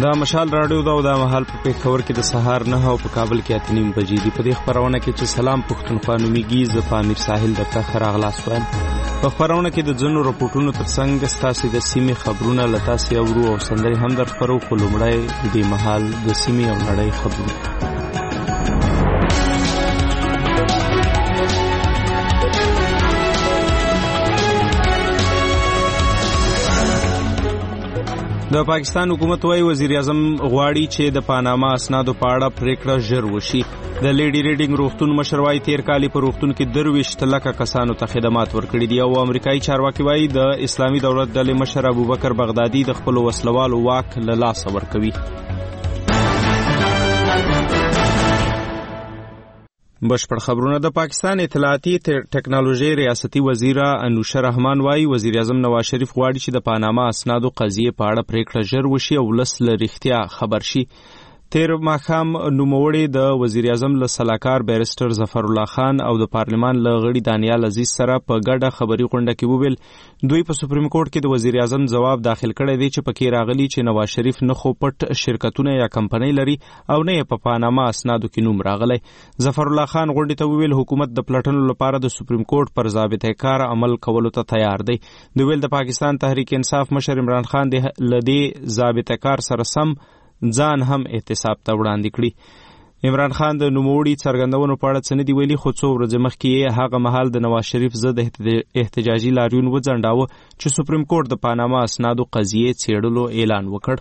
دا مشال راډیو دا او دا مهال په پېښور کې د سهار 9 او په کابل کې 8:30 بجې دي. په دې خبرونه کې چې سلام پښتونخوا نومیږي، زه په امیر ساحل د پخر اغلاس وایم. په خبرونه کې د ځینو راپورټونو ترڅنګ ستاسو د سیمې خبرونه لتا سي اورو او سندري هم در خبرو خو لومړی د مهال د سیمې او نړۍ خبرونه. د پاکستان حکومت وايي وزیر اعظم غواړي چې د پاناما اسنادو په اړه پریکړه ژر وشي. د لیډي ریډینګ روغتون مشر وايي 13 کال په روغتون کې 23 لکه کسانو ته خدمات ورکړي دي او امریکایي چارواکي وايي د اسلامي دولت ډلې مشر ابوبکر بغدادي د خپل وسلوالو واک له لاسه ورکوي. بشپړ خبرونه. د پاکستان اطلاعاتي ټکنالوژي ریاستي وزیره انوشه رحمان وايي وزیر اعظم نواز شریف غواړي چې د پاناما اسنادو قضیې په اړه پریکړه ژر وشي او ولس له رښتیا خبر شي. تیر ماښام نوموړي د وزیر اعظم له سلاکار بیرسټر ظفر الله خان او د پارلمان له غړي دانیال عزیز سره په ګډه خبري غونډه کې وویل دوی په سپریم کورټ کې د وزیر اعظم ځواب داخل کړی دی چې پکې راغلي چې نواز شریف نه خو پټ شرکتونه یا کمپنۍ لري او نه په پاناما اسنادو کې نوم راغلی. ظفر الله خان غونډې ته وویل حکومت د پلټنو لپاره د سپریم کورټ پر ضابطه کار عمل کولو ته تیار دی. دوی ویل د پاکستان تحریک انصاف مشر عمران خان د لدې ضابطه کار سره سم ځان هم احتساب ته وړاندې کړي. عمران خان د نوموړي څرګندونو په اړه څه نه دي ویلي خو څو ورځې مخکې هغه مهال د نواز شریف ضد احتجاجي لاریون وځنډاوه چې سپریم کورټ د پاناما اسنادو قضیې څېړلو اعلان وکړ.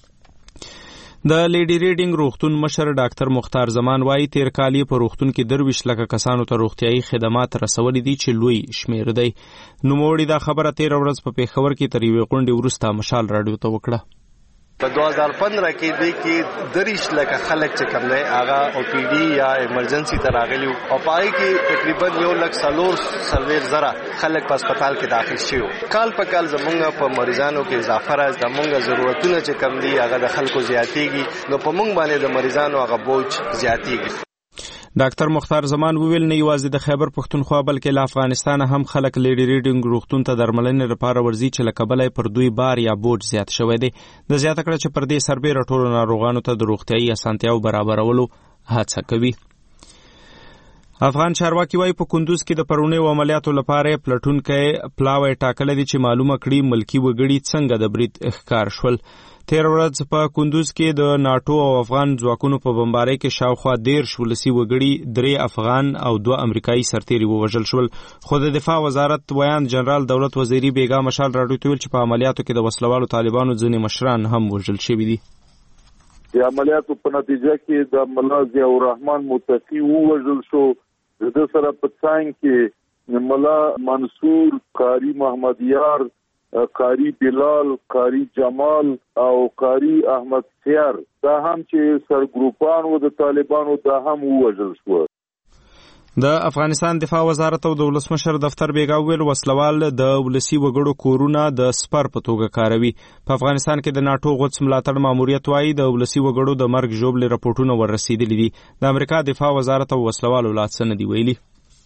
د لیډي ریډینګ روغتون مشر ډاکټر مختار زمان وايي 13 کال په روغتون کې 23 لکه کسانو ته روغتيایي خدمات رسولي دي چې لوی شمیر دی. نوموړي دا خبره 13 ورځ په پېښور کې تر یوې غونډې وروسته مشال راډیو ته وکړه. په 2015 کې دوی کې 23 لکه خلک چې کوم دی هغه او پی ډی یا ایمرجنسي ته راغلي او پای کې تقریبا 1,40,000 خلک په هسپتال کې داخل شوي. کال په کال زمونږ په مریضانو کې اضافه راځي، زمونږ ضرورتونه چې کوم دي هغه د خلکو زیاتېږي نو په مونږ باندې د مریضانو هغه بوج زیاتېږي. ډاکټر مختار زمان وویل نه یوازې د خیبر پښتونخوا بلکې له افغانستان هم خلک لیډي ریډینګ روغتون ته درملنې لپاره ورځي چې له کبله پر دوی بار یا بوج زیات شوی دی. د زیاته کړه چې پر دې سربېره ټولو ناروغانو ته د روغتیایي اسانتیاو برابرولو هڅه کوي. افغان چارواکي وايي په کندوز کې د پرونیو عملیاتو لپاره پلټونکي پلاوی ټاکلي دي چې معلومه کړي ملکی وګړي څنګه د برید ښکار شول. 13 ورځ په کندوز کې د ناتو او افغان ځواکونو په بمبارۍ کې شاوخوا 13 ولسي وګړي 3 افغان او 2 امریکایي سرتیري ووژل شول. خو د دفاع وزارت ویان جنرال دولت وزیری بیګا مشال راډیو ته ویل چې په عملیاتو کې د وسلوالو طالبانو ځینې مشران هم وژل شوي دي. د عملیاتو په نتیجه کې د ملا ضیاء الرحمن متقي ووژل شو. د سره په څنګ کې ملا منصور، قاری محمد یار، قاری بلال، قاری جمال او قاری احمد سیار دا هم چې سرګروپان و د طالبانو دا هم ووژل شو. د افغانستان دفاع وزارت او د ولسمشر دفتر بیګا ویل وسلوال د ولسی وګړو کورونه د سپر په توګه کاروي. په افغانستان کې د ناتو غوڅ ملاتړ ماموریت وايي د ولسی وګړو د مرګ ژوبل راپورټونه ورسېدلي دي. د امریکا دفاع وزارت او وسلوالو لا څه نه دی ویلي.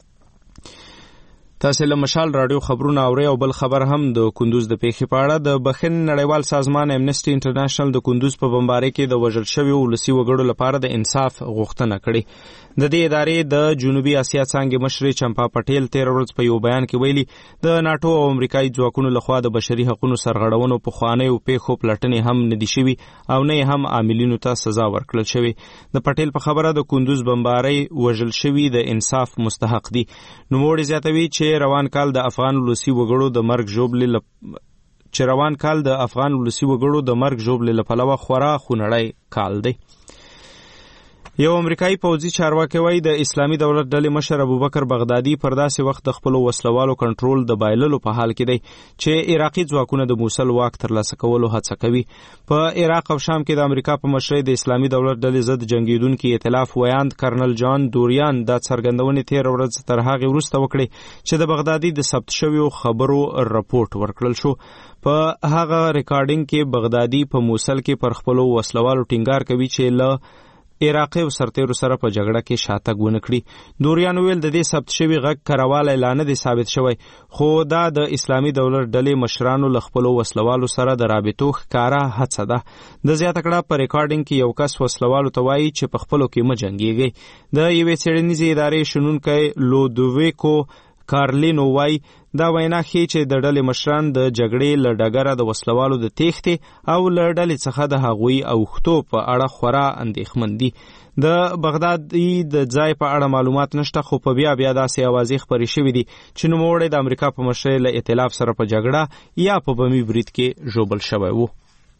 تاسو له مشال راډیو خبرونه اورئ او بل خبر هم د کندوز د پیښې په اړه. د بخښنې نړیوال سازمان امنیسټي انټرنیشنل د کندوز په بمبارۍ کې د وژل شویو ولسي وګړو لپاره د انصاف غوښتنه کړې. د دې ادارې د جنوبي اسیا څانګې مشر چمپا پټیل 13 ورځ په یو بیان کې ویلي د ناتو او امریکایي ځواکونو لخوا د بشري حقوقو سرغړونو په خوانیو پیښو پلټنې هم نه دي شوي او نه هم عاملینو ته سزا ورکړل شوی. د پټیل په خبره د کندوز بمبارۍ وژل شوي د انصاف مستحق دي. نوموړي زیاتوي چې روان کال د افغان ولسی وګړو د مرګ ژوبلې لپاره خورا خونړی کال دی. یو امریکایي پوځي چارواکي وايي د اسلامي دولت ډلې مشر ابوبکر بغدادي پر داسې وخت د خپل وسلوالو کنټرول د بایللو په حال کې دی چې عراقي ځواکونه د موصل واک ترلاسه کولو هڅه کوي. په عراق او شام کې د امریکا په مشرۍ د اسلامي دولت ډلې ضد جنگیدونکو ائتلاف ویاند کرنل جان دوریان دا څرګندونې 13 ورځ تر هغه وروسته وکړي چې د بغدادي د ثبت شویو خبرو رپورټ ورکړل شو. په هغه ریکارډینګ کې بغدادي په موصل کې پر خپل وسلوالو ټینګار کوي چې له عراقي او سرتیرو سره په جګړه کې شاتګ ونه کړي. دوریان ویل د دې ثبت شوی غږ کراواله اعلان دي ثابت شوی، خو دا د اسلامي دولت ډلې مشرانو له خپل وسلوالو سره د رابطو ښکارا هڅه ده. د زیاته کړه په ریکارډینګ کې یو کس وسلوالو ته وایي چې په خپلو کې مجنګيږي. د یوې څېړنیزې ادارې شنونکی لودویکو کارلینو وای دا وینا ښیي چې د ډلې مشران د جګړې له ډګره د وسلوالو د تېښتې او له ډلې څخه د هغوی اوښتو په اړه خورا اندېښمن دي. د بغدادي د ځای په اړه معلومات نشته، خو په بیا داسې اوازې خپرې شوې دي چې نوموړی د امریکا په مشرۍ له ائتلاف سره په جګړه یا په بمي برید کې ژوبل شوی و.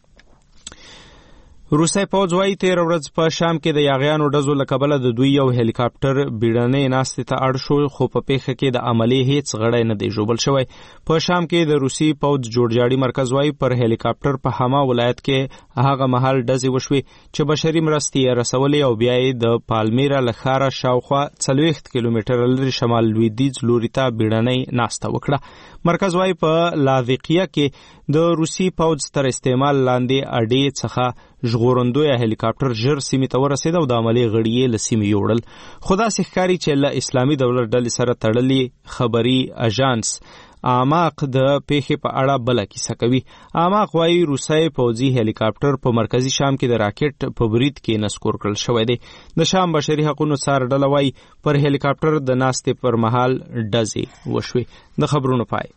روسي پوځ وايي تیر ورځ په شام کې د یاغیانو ډزو له کبله د دوی یو هلیکاپټر بیړنۍ ناستې ته اړ شو، خو په پیښه کې د عملي هیڅ غړی نه دی ژوبل شوی. په شام کې د روسي پوځ جوړجاړي مرکز وايي پر هلیکاپټر په حما ولایت کې هغه مهال ډزې وشوې چې بشري مرستې یې رسولې او بیا یې د پالمیرا له ښاره شاوخوا 40 کیلومتره لرې شمال لویدیځ لوري ته بیړنۍ ناسته وکړه. مرکز وايي په لاذقیه کې د روسي پوځ تر استعمال لاندې اډې څخه ژغورندوی هلیکاپټر ژر سیمې ته ورسېد او د عملي غړي یې له سیمې یوړل. خو داسې ښکاري چې له اسلامي دولت ډلې سره تړلي خبري اژانس اعماق د پیښې په اړه بله کیسه کوي. اعماق وايي روسي پوځي هلیکاپټر په مرکزي شام کې د راکټ په برید کې نسکور کړل شوی دی. د شام بشري حقوقو څار ډله وايي پر هلیکاپټر د ناستې پر مهال ډزې وشوې. د خبرونو پای.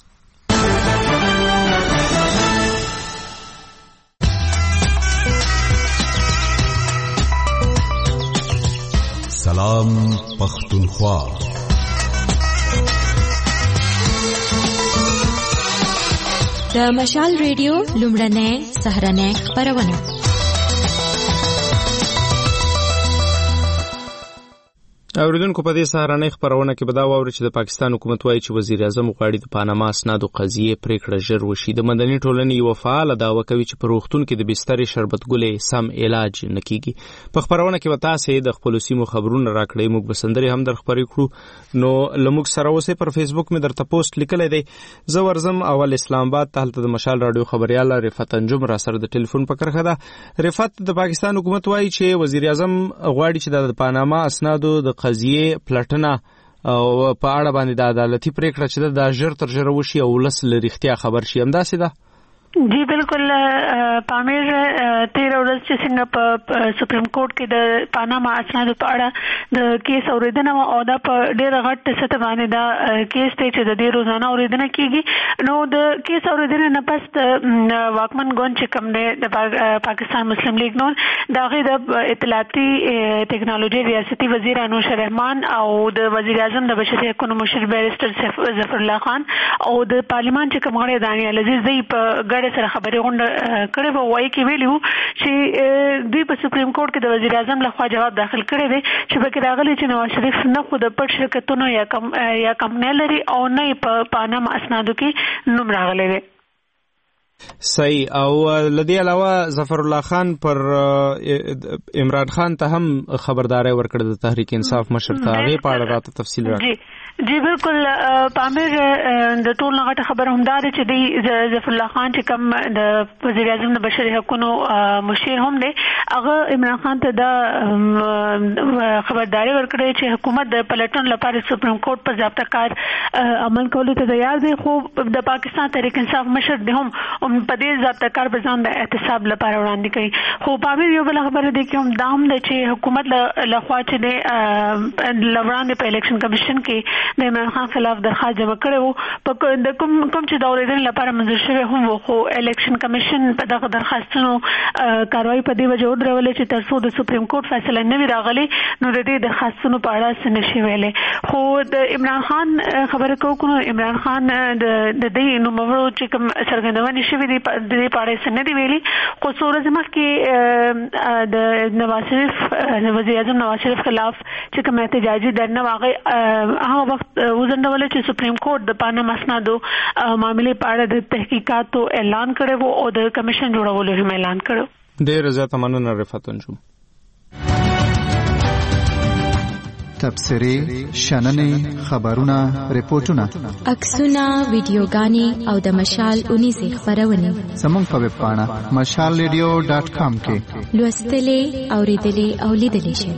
سلام پختونخوا. د مشال ریډیو لومړنۍ سهارنۍ خپرونه. اوریدونکو په دې سهارنۍ خپرونه کې به دا واوري چې د پاکستان حکومت وايي چې وزیر اعظم غواړي د پاناما اسنادو قضیې پریکړه ژر وشي. د مدني ټولنې یو فعال دعوه کوي چې په روغتون کې د بسترې شربتګلې سم علاج نه کیږي. په خپرونه کې به تاسو د خپل سیمو خبرونه راکړئ، موږ به سندري هم در خبرې کړو. نو لموږ سره اوسئ. پر فیسبوک مې درته پوسټ لیکلی دی. زه ورزم اول اسلام آباد ته، هلته د مشال رادیو خبريال رفعت انجم را سره د ټلیفون په کرخه ده. رفعت، د پاکستان حکومت وايي چې وزیر اعظم غواړي چې د پاناما اسنادو د قضیې پلټنه او په اړه باندې د عدالتي پریکړه چې دا ژر تر ژره وشي او ولس له رښتیا خبر شي. همداسې ده؟ جی بالکل. پامیر 13 ورځ چې څنګه په سپریم کورټ کې د پاناما اسنادو په اړه د کیس اوریدنه او دا په ډېر غټ سطح باندې دا کیس ته چې د دې روزانه اوریدنه کیږي، نو د کیس اوریدنه نه پس د واکمن ګوند چې کوم دی د پاکستان مسلم لیگ نو دغه د اطلاعاتي ټکنالوژي ریاستي وزیر انوشا رحمان او د وزیر اعظم د بشري حقوقو مشر بیرسټر ظفر الله خان او د پارلیمان چې کوم غړي دانیال عزیز دی په سره خبرې غونډه کړې وه. وایي کې ویلي وو چې دوی په سپریم کورټ کې د وزیر اعظم لخوا جواب داخل کړی دی چې پکې راغلی چې نواز شریف نه خو د پټ شرکتونو یا کمپنۍ لري او نه په پاناما اسنادو کې نوم راغلی دی. صحیح. او لدی علاوه ظفر الله خان پر عمران خان ته هم خبرداري ورکړه د تحریک انصاف مشر ته. هغه په اړه راته تفصیل راکړه. جی بالکل. پامیر د ټول غټه خبره هم ده چې دی ظفر الله خان چې کوم د وزیر اعظم د بشري حقوقو مشیر هم دی، هغه عمران خان ته دا خبرداري ورکړه چې حکومت د پلټن لپاره سپریم کورټ پر ضابطه کار عمل کولو ته تیار دی، خو د پاکستان تحریک انصاف مشر دی هم په دې ضابطه کار په ځان د احتساب لپاره وړاندې کوي. خو پامیر یو بل خبره دی چې هم دا هم ده چې حکومت لخوا چې دی لوړاندې په الیکشن کمیشن کې د عمران خان خلاف درخواست جمع کړی وو، په د کوم چې د اورېدنې لپاره منظور شوی هم وو، خو الیکشن کمیشن په دغه درخواستونو کاروایی په دې وجه ودرولې چې تر څو د سپریم کورټ فیصله نه وي راغلې نو د دې درخواستونو په اړه څه نشي ویلی. خو د عمران خان خبره کوو، عمران خان د دې نوموړو چې کوم څرګندونې شوې دي د دې په اړه څه نه دي ویلي. خو څو ورځې مخکې د نواز شریف وزیر اعظم نواز شریف خلاف چې کوم احتجاجي درنه هغه وخت وزندول چې سپریم کورټ د پاناما اسنادو معاملې په اړه د تحقیقاتو اعلان کړی وو او د کمیشن جوړولو هم اعلان کړو. ډېر زیاته مننه رفعت انجم. تبصرې شننې خبرونه ریپورتونه عکسونه ویډیوګانې او د مشال 19 خبرونه زموږ په ویب پاڼه mashalradio.com کې لوستلې اوریدلې او لیدلې شئ.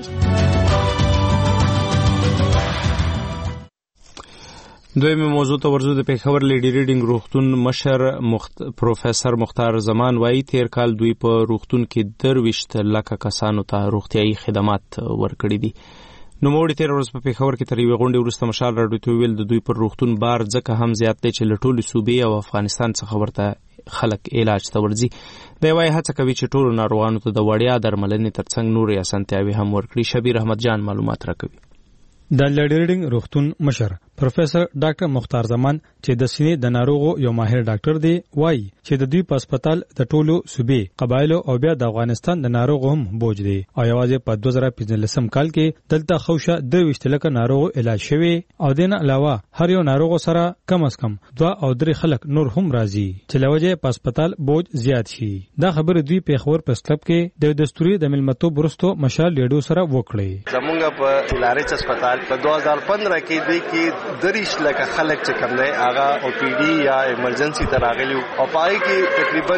دویمه موضوع ته ورزو. د پېښور لیډي ریډینګ روغتون مشر پروفیسور مختار زمان وایي تیر کال دوی په روغتون کې 23 لکه کسانو ته روغتيایي خدمات ورکړي دي. نو موږ تیر ورځ په پېښور کې تر یوې غونډې وروسته مشال راډیو ته ویل د دوی پر روغتون بار ځکه هم زیات دی چې له ټولو صوبې او افغانستان څخه ورته خلک علاج ته ورځي. دی وايي هڅه کوي چې ټولو ناروغانو ته د وړیا درملنې ترڅنګ نورې اسانتیاوې هم ورکړي. شبیر احمد جان معلومات راکوي. د لیډي ریډینګ روغتون مشر پروفیسور ډاکټر مختار زمان چې د سینې د ناروغو یو ماهر ډاکټر دی وایي چې د دوی په هسپتال د ټولو صوبې قبایلو او بیا د افغانستان د ناروغو هم بوج دی او یوازې په 2015 کال کې دلته خوشه 23 لکه ناروغو علاج شوی او دین علاوه هر یو ناروغ سره کم از کم 2 او 3 خلک نور هم راځي چې لوجه په هسپتال بوج زیات شي. دا خبره دوی په خبر پرس کلب کې د دستوري د ملمتو برستو مشال لیډو سره وکړي. زمونږ په لارچ هسپتال په 2015 کې دی کې 30 لکه خلک چې کوم دی هغه او پی ډی یا ایمرجنسي ته راغلي او پای کې تقریبا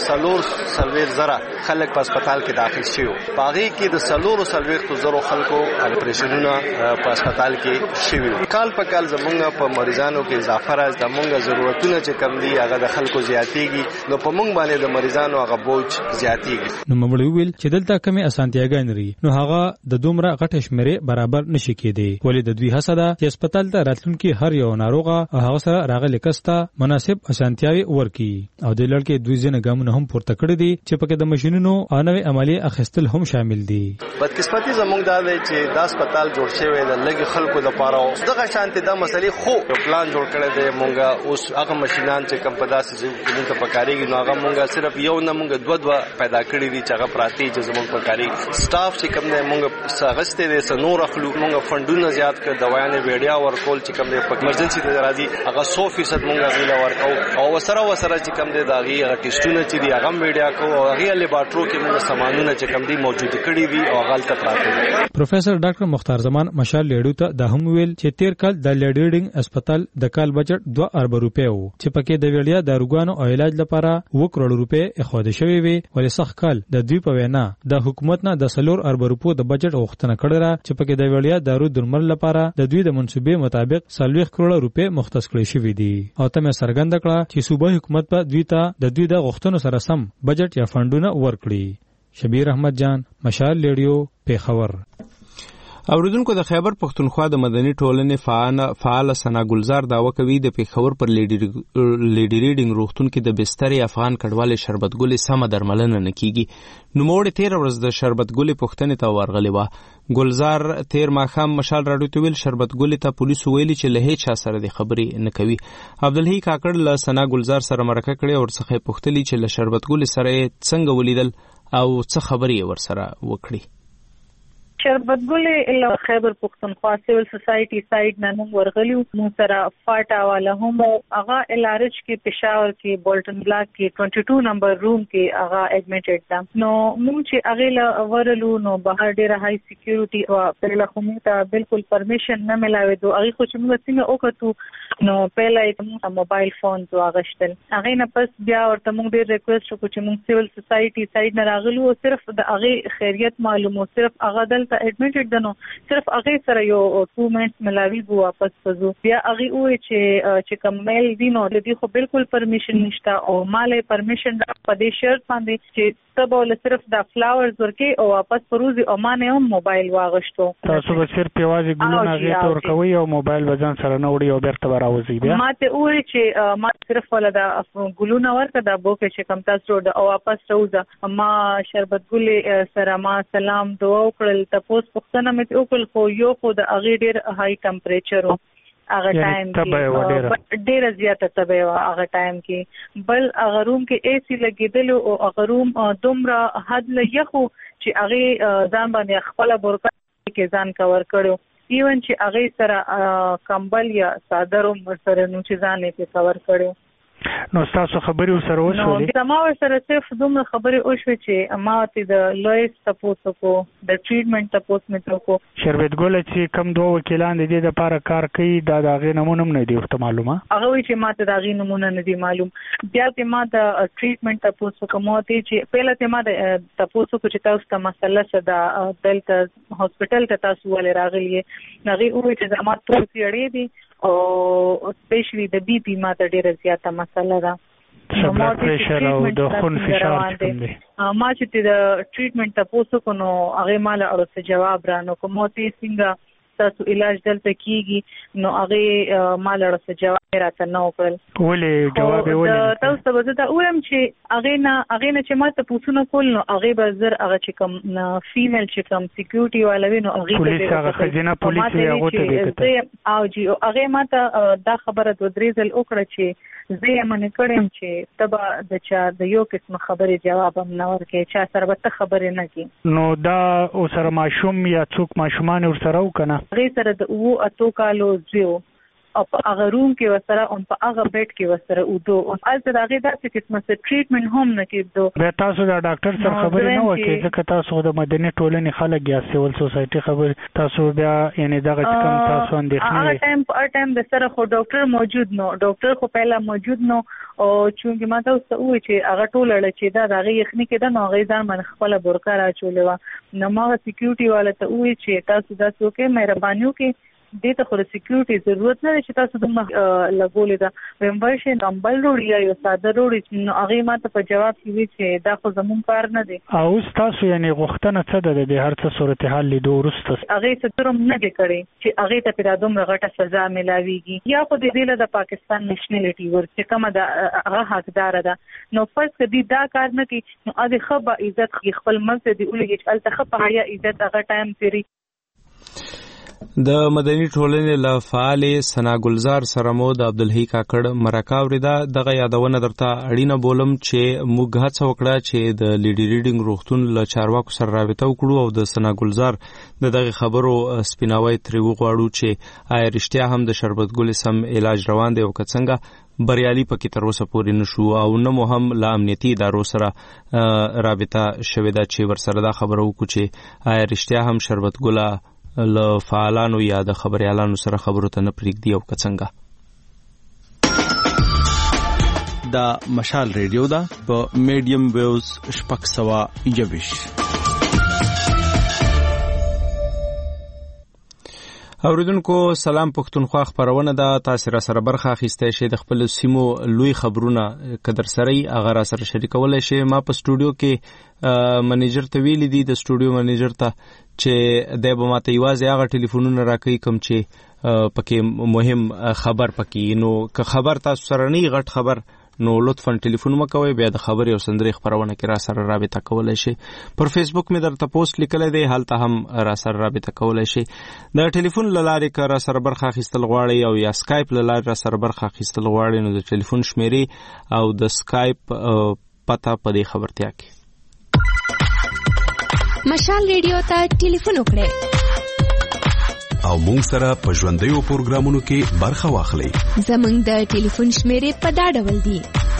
1,40,000 خلک په هسپتال کې داخل شوي. پای کې د 1,40,000 خلکو اپریشنونه په هسپتال کې شوي. کال په کال زمونږ په مریضانو کې اضافه راځي. زمونږ ضرورتونه چې کم دي هغه د خلکو زیاتېږي نو په مونږ باندې د مریضانو هغه بوج زیاتېږي. نو موږ ویل چې دلته کمی اسانتیاګان لري نو هغه د دومره غټ شمیره برابر نشي کېدی. ولې د دوی هڅه ده چې هسپتال ته راتلونکي هر یو ناروغه او هغه سره راغلي کستا مناسب اسانتیاوي ورکړي او د لړکې دوی ځنه ګامونه هم پورته کړی دي چې پکې د ماشينونو او نوې عملی اخیستل هم شامل دي. بدقسمتي زموږ دا دی چې دا هسپتال جوړ شوی د لګي خلکو لپاره دغه شانتي د مسلې خو پلان جوړ کړی دی. مونږه اوس هغه ماشينان چې کم په داسې زموږ ته پکاريږي نو هغه مونږه صرف یو نه مونږه دوه پیدا کړی دي چې هغه پراتی چې زموږ پکاري سټاف چې کم نه مونږه ساغسته دي سنور اخلو مونږه فندونه زیات کړ دوايانې ویډیا ورکول چې کم نه په ایمرجنسي ته راځي هغه 100% مونږه غیلا ورکو او وسره چې کم دي داغي هغه ټیسټونه چې دی هغه ویډیا کو او هغه لیبارټرو کې مونږه سامانونه چې کم دي موجود کړی دي او هغه تل پراته. پروفیسور ډاکټر مختار زمان مشال لیډو ته د هم ویل چې تیر کال د لیډي ریډینګ هسپتال د کال بجټ 2 ارب روپے وو چې پکې د ویړیا داروګانو او علاج لپاره 2 کروڑ روپے اخوده شوی وي. ولې سخت کال د دوی په وینا د حکومت نه د 4 ارب روپو د بجټ غوښتنه کړې چې پکې د ویړیا دارو درمل لپاره د دوی د منصوبې مطابق 4 کروڑ روپے مختص کړی شوی دي او تمه سرګند کړه چې صوبه حکومت په دوی ته د دوی د غوښتنو سره سم بجټ یا فندونه ورکړي. شبیر احمد جان مشال لیډیو پیښور. اوریدونکو د خیبر پښتونخوا د مدني ټولنې فعال سنا ګلزار داوا کوي د پیښور پر لیډي ریډینګ روغتون کې د بستر افغان کډوالې شربت ګلې سم درملنه نکېږي. نو موږ تیر ورځ د شربت ګلې پښتنې ته ورغلې و. ګلزار تیر ماخام مشال راډیو ته ویل شربت ګلې ته پولیسو ویلي چې له هیڅ چا سره د خبرې نه کوي. عبدالحی کاکړ له سنا ګلزار سره مرکه کړې او ورڅخه پوښتلې چې له شربت ګلې سره څنګه ولیدل او څه خبرې ورسره وکړي. شربت ګلې له خیبر پښتونخوا سیول سوسایټي سایډ نه موږ ورغلیو. موږ سره فاټا والا هم هغه الارج کې پېښور کې بولټن بلاک کې 22 نمبر روم کې هغه اډمیټډ ده. نو موږ چې هغه له ورلو نو بهر ډیره هاي سکیورټي او پر له کومه ته بالکل پرمیشن نه ملاوي دوه هغه خو چې موږ څنګه وکړو نو پهلا یې موبایل فون تو اغشتل هغه نه پس بیا ورته موږ ډیر ریکوست وکړو چې موږ سیول سوسایټي سایډ نه راغلو او صرف د هغه خیریت معلومو صرف هغه دلته اډمیټډ دنو صرف هغه سره یو 2 منټس ملاوي بو واپس پزو بیا هغه وې چې کمل دینو د دې خو بالکل پرمیشن نشته او مالې پرمیشن په دې شرط باندې چې تبول صرف د فلاورز ورکې او واپس پروزي او مانه هم موبایل واغشتو. تاسو به صرف پیوازي ګلونه غي تور کوي او موبایل وزن سره نه وړي او بیرته راوځي. بیا ماته وې چې ما صرف ولا د ګلونه ورته د بوکه چې کم تاسو د او واپس راوځه ما شربت ګلې سره ما سلام دعا وکړل تاسو پښتنه مې وکړل خو یو خو د اغه ډیر هاي ټمپریچر هغه ټایم کې ډیر زیاته تبه هغه ټایم کې بل هغه روم کې اے سی لګیدل او هغه روم دومره حد لږه چې هغه ځان باندې خپل برکه کې ځان کور کړو ایون چې هغه سره کمبل یا صادروم سره نو چې ځان یې کور کړو. نو تاسو خبري سره وشولې؟ نو ما سره صرف دومره خبري وشوي چې ما ته د لویس تاسو کو د ټریټمنټ تاسو مې کو شربت ګل چې کم دوه وکیلان دي د لپاره کار کوي دا غي نمونه نه دی ورته معلومه؟ هغه وی چې ما ته دا غي نمونه نه دی معلوم. بیا ته ما د ټریټمنټ تاسو کوم ته چې پهله ته ما د تاسو کو چې تاسو ته مسله صدا دلته هسپټل ته تاسو ولې راغلی نغي وی چې ما ټول پیړې دي او سپیشلی د بي پی ما ته ډیره زیاته مسله ده. بلډ پریشر او د خون فشار کوم دي. ما چې د ټریټمنټ تاسو کو نو هغه مال اړه جواب رانو کوم ته څنګه تاسو علاج دلته کیږي نو هغه مال اړه جواب راته نو کول. ولې جواب ولې تاسو ته وځه دا وایم چې هغه نه چې ما ته پوښتنه کول نو هغه به زر هغه چې کوم فیمیل چې کوم سکیورټي والوي نو هغه پولیس هغه خزینه پولیس یې هغه ته دي او جی هغه ما ته دا خبره د درېزل وکړه چې زه یې منې کړم چې تبا د چا د یو قسم خبرې جواب هم نه ورکې چا سره به خبرې نه کی. نو دا او سره ماشوم یا څوک ماشومان ورسره وکنه هغه سره د او اتو کالو زیو او په هغه روم کې وسره او په هغه بیډ کې وسره او دو او البته دا غي داسې قسمه ټریټمنټ هم نه کېدو. به تاسو دا ډاکټر سره خبرې نه وکړئ ځکه تاسو د مدني ټولنې خلک یا سیول سوسایټي خبر تاسو بیا یعنی دا کوم تاسو اندېښنه هغه ټایم د سره خو ډاکټر موجود نو ډاکټر خو پهلا موجود نو او چونګې ما تاسو ته وایي چې هغه ټول لړ چې دا غي یخني کې دا نو غي ځان من خپل برکا را چولې و نو ما سکیورټي والا ته وایي چې تاسو دا څوک مهرباني وکړئ دې ته خو سکیورټي ضرورت نه چې تاسو دغه لګولې دا ویمبرشن نمبر وروړي یا ساده وروړي نو هغه ماته په جواب کې وی چې دا خو زمون کار نه دی. او تاسو یعنی غوښتنه څه ده د هر څه صورتحال لیدو ورسته هغه څه ترم نه کړي چې هغه ته په دومره غټه سزا ملاويږي یا خو دې له پاکستان نېشنلټي ورته کومه دا هغه حقدار ده نو فرض کدي دا کار نه کوي نو هغه خبا عزت خپل منځ دی ولګي چې الته په حیا عزت هغه ټایم پیری. د مدني ټولنې له فعال ثنا ګلزار سره مو د عبدالحی کاکړ مرکه اوریدا دغه یادونه درته اړینه بولم چې موږ هڅه وکړه چې د لیډي ریډینګ روغتون له چارواکو سره رابطه وکړو او د ثنا ګلزار دغه خبرو سپیناوي تری وغواړو چې آیا رښتیا هم د شربت ګل سم علاج روان دی او څنګه بریالي پکې تر اوسه پورې نشو او نه مو هم له امنیتي ادارو سره رابطه شوې ده چې ورسره دا خبره وکړو چې آیا رښتیا هم شربت ګل له فعالانو یا د خبريالانو سره خبرو ته نه پریږدي او څنګه. دا مشال ریډیو دا په میډیم ویوز شپږ سوه یویش. اوریدونکو سلام پښتونخوا خبرونه ده تاسو را سره برخه اخیستئ شئ د خپل سیمو لوی خبرونه قدر سره هغه را سره شریکولای شئ. ما په سټوډیو کې منیجر ته ویل دي د سټوډیو منیجر ته چې د به ماته یوازې هغه ټلیفونونه راکړي کوم چې پکې مهم خبر پکې نو که خبر تاسو سره نه غټ خبر نو لطفاً ټلیفون مکوئ بیا د خبرې او سندرې خبرونه کې را سره رابطه کولای شئ. پر فیسبوک مې درته پوسټ لیکلی دی هلته هم را سره رابطه کولای شئ. د ټلیفون له لارې که را سره برخه اخیستل غواړئ او یا سکایپ له لارې را سره برخه اخیستل غواړئ نو د ټلیفون شمیرې او د سکایپ پته په دې خبرتیا کې مشال ریډیو ته ټلیفون وکړئ او مونږ سره په ژوندیو پروګرامونو کې برخه واخلئ. زمونږ د ټلیفون شمیرې په دا ډول دي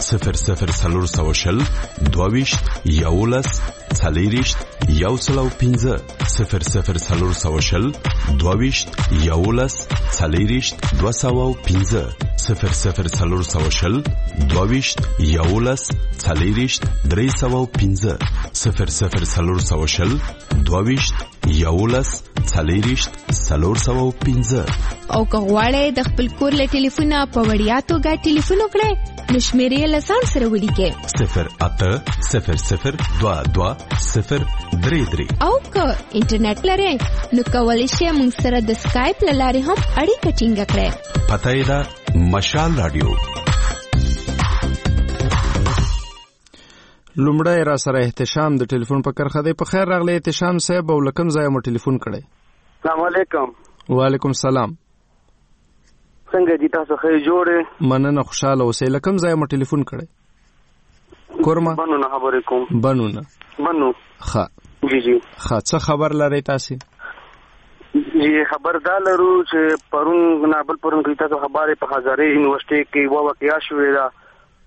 0040 22 11 40 115 0040 22 11 40 215 0040 22 11 40 315 0040 22 11 40 315 او که غواړئ د خپل کور له ټلیفونه په وړیا توګه ټلیفون وکړئ نو شمیرې له ځان سره ولیکئ 080022 او که انټرنیټ لرئ نو کولی شئ موږ سره د سکایپ له لارې هم اړیکه ټینګه کړئ. پته یې ده مشال رادیو. لومړی را سره احتشام د ټلیفون په کرخه دی. په خیر راغلی احتشام صاحب او لکم ځای مو ټلیفون کړی. السلام علیکم. وعلیکم السلام. څنګه دي تاسو ښه جوړه؟ مننه خوشاله اوسئ. لکم ځای مو ټلیفون کړی. کورما بنو نه خبرې کوم. بنو ښه جی ښه څه خبر لرئ تاسو؟ جی خبردار لرو چې پرون نابل پرون کې تاسو خبره په هزارې یونیورسيټي کې واقعیا شوې ده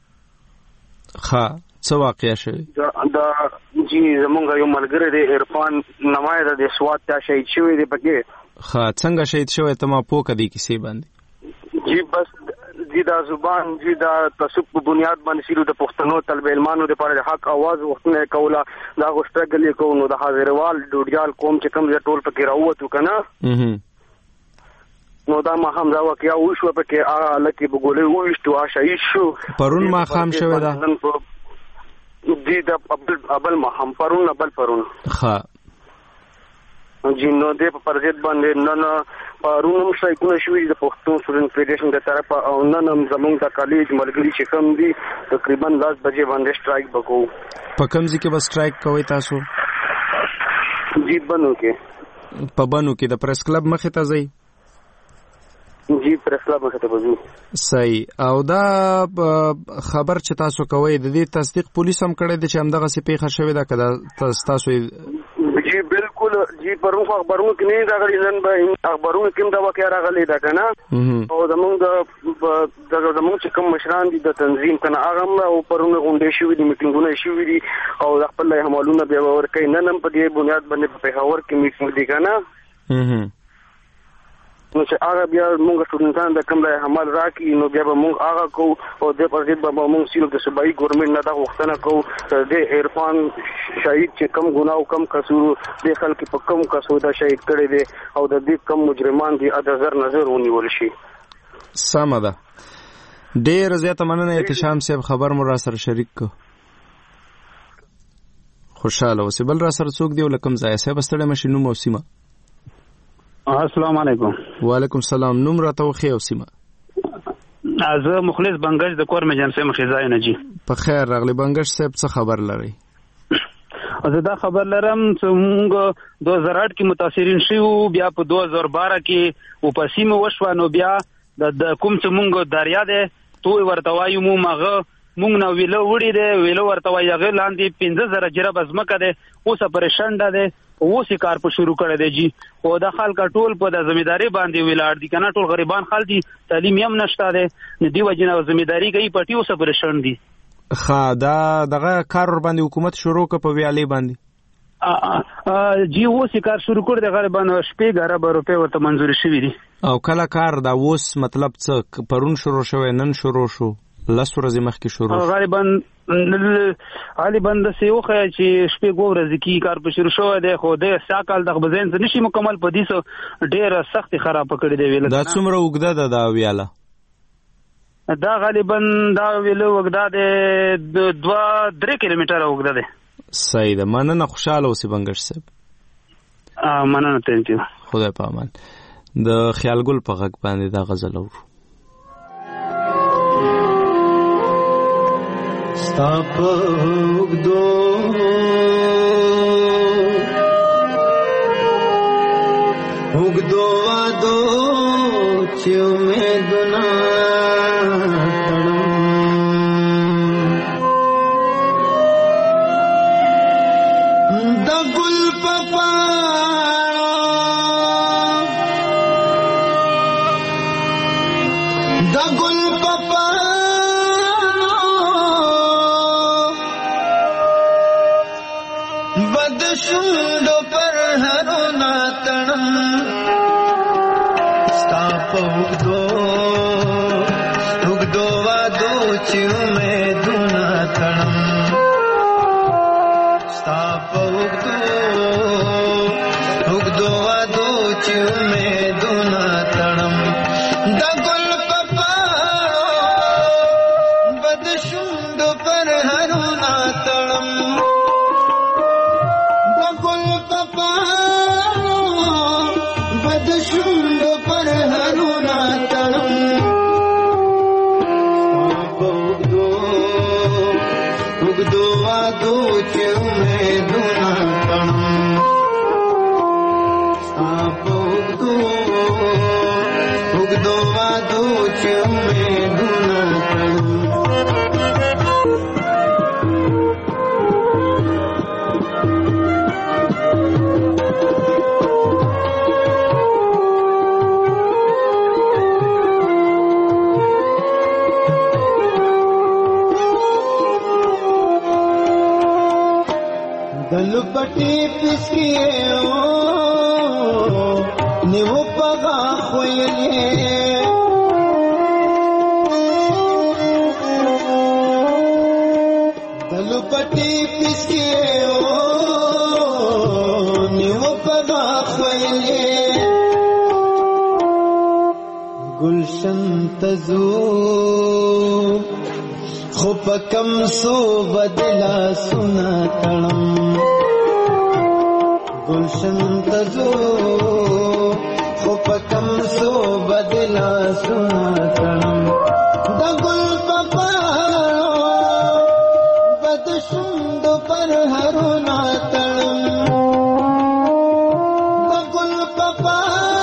ها څه واقعیا شوی دا جی زمونږ یو ملګری دی عرفان نمایده د سواد ته شهید شوی دی پکې ها څنګه شهید شوی ته ما پوکه دی کیسې باندې جی بس جی دا زبان جی دا تعصب په بنیاد باندې شیرو د پښتنو طالب علمانو لپاره د حق आवाज وختنه کوله دا غوښتل کو نو د حاضروال ډوډیال قوم چې کوم ټول پکې راووتو کنه نو دا ما هم دا واقعیا وشو پکې هغه لکه بګولې وښتو شهید شو پرون ما خام شوی دا جی دا ابل ما هم پرون ها جی نو د پرځد باندې نن پرونم شایکونه شوې د پښتون سټوډنټ فدریشن د طرفه او نن زمونږ د کالج ملګری چې کوم دي تقریبا 10 بجې باندې سټرایک وکړو په کوم ځای کې به سټرایک کوي تاسو جی بنو کې په بنو کې د پریس کلب مخې ته ځئ جی پریس کلب مخې ته وځو صحیح او دا خبر چې تاسو کوي د دې تصدیق پولیس هم کړی دی چې همدغه سی پیښه شوې ده کله تاسو جی بالکل جی پرون خبرونه کې نه راغلي نن به خبرونه کې دا واقعیا راغلي ده کنه او زمونږ چې کوم مشران دي د تنظیم کنه هغه او پرونه غونډې شوې دي میټینګونه شوې دي او د خپل حملونه بیا ورکې نن هم په دې بنیاد باندې په پیښور کې میټینګ دي کنه نو چې هغه بیا موږ سټوډنټان د کوم ځای حمل راکې نو بیا به موږ هغه کو او د پرځید به موږ سیلو د صوبایي ګورنمنت نه دا غوښتنه کو د عرفان شهید چې کم ګناه او کم قصور د خلک په کم قصور دا شهید کړي دي او د دې کم مجرمان دي د نظر ونیول شي سمه ده ډېر زیاته مننه احتشام صاحب خبر مو را سره شریک کو خوشاله اوسې بل را سره څوک دی ولکم ځای صاحب ستړی مشي نوم او سیمه السلام علیکم وعلیکم السلام نوم راته وخی او سیمه از مخلص بنگش د کور مجنسه مخزای نه جی په خیر راغلی بنگش صاحب څه خبر لري زه دا خبر لرم چې موږ 2008 کې متاثرین شو بیا په 2012 کې او په سیمه وشو نو بیا د کوم چې موږ دریا ده توي ورته وایو موږ نو ویلو وړي ده ویلو ورته وایي غیر لاندې 15000 جرب ازمکه ده اوسه پریشان ده اوسې کار په شروع کړی دی جی او د خلک ټول په د ځمېداري باندې ولاړ دي کنه ټول غریبان خلک دي تعلیم هم نشته دی نو دی وجنه ځمېداري کوي پټي اوسه پریشان دي ښه دا دغه کار ور باندې حکومت شروع کړ په ویالې باندې جی اوسې کار شروع کړ د غریبانو شپې غرب روپے ورته منظور شوی دي او کله کار دا اوس مطلب څه پرون شروع شوی نن شروع شو لس ورځې مخکې شروع غالبا د سیوخه چې شپې ګورځي کی کار په شروع شوی دی خو د ساکال د غبزین څخه نشي مکمل په دې سو ډېر سخت خراب کړی دی ویل دا څومره وګدا دا ویاله دا غالبا دا ویل وګدا د 2-3 کیلومتره وګدا دی صحیح ده مننه خوشاله اوسې بنگش صاحب مننه ثانک یو خدای په امان د خیالګل په غږ باندې دا غزل اورو Stop do ugdo ado chiu me duna da gul papa da gul papa شوندو پر هرونا تنم ستاپ اگدو وادو چیو میں دونا تنم ستاپ اگدو وادو چیو میں دونا تنم دا گل پپارو بد شوندو پر هرونا تنم پټي پسکیه نیو پغا خویلې دلو پټي پسکیه نیو پغا خویلې گلشن تزو خو پکم سو بدلا سنا تړم گلشن تزو خو پکم سو بدلا سنا تړم د ګل پپا بد شوند پر هرنا تړم د ګل پپا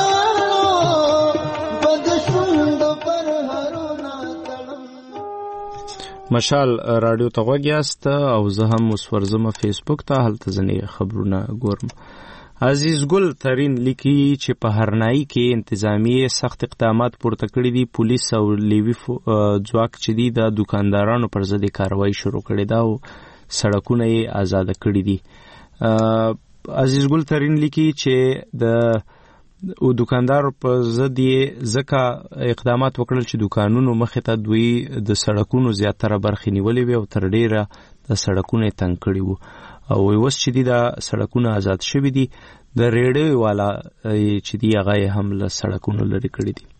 بد شوند پر هرنا تړم. مشال رادیو ته غوږیاست او زه هم اوس ورځم فیسبوک ته، هلته ځینې خبرونه ګورم. عزیز ګل ترین لیکي چې په هرنایي کې انتظامی سخت اقدامات پورته کړي دي. پولیس او لیوي ځواک چې دي د دکاندارانو پر ضد کاروایی شروع کړې ده او سړکونه یې آزاده کړي دي. عزیز ګل ترین لیکي چې د دکاندار په ضد یې ځکه اقدامات وکړل چې دکانونو مخې ته دوی د سړکونو زیاتره برخې نیولې وې او تر ډیره د سړکونه یې تنګ کړي وو او اوس چې دي دا سړکونه آزاد شوي دي، د ریډیو والا چې دي هغه یې هم له سړکونو لرې کړي دي.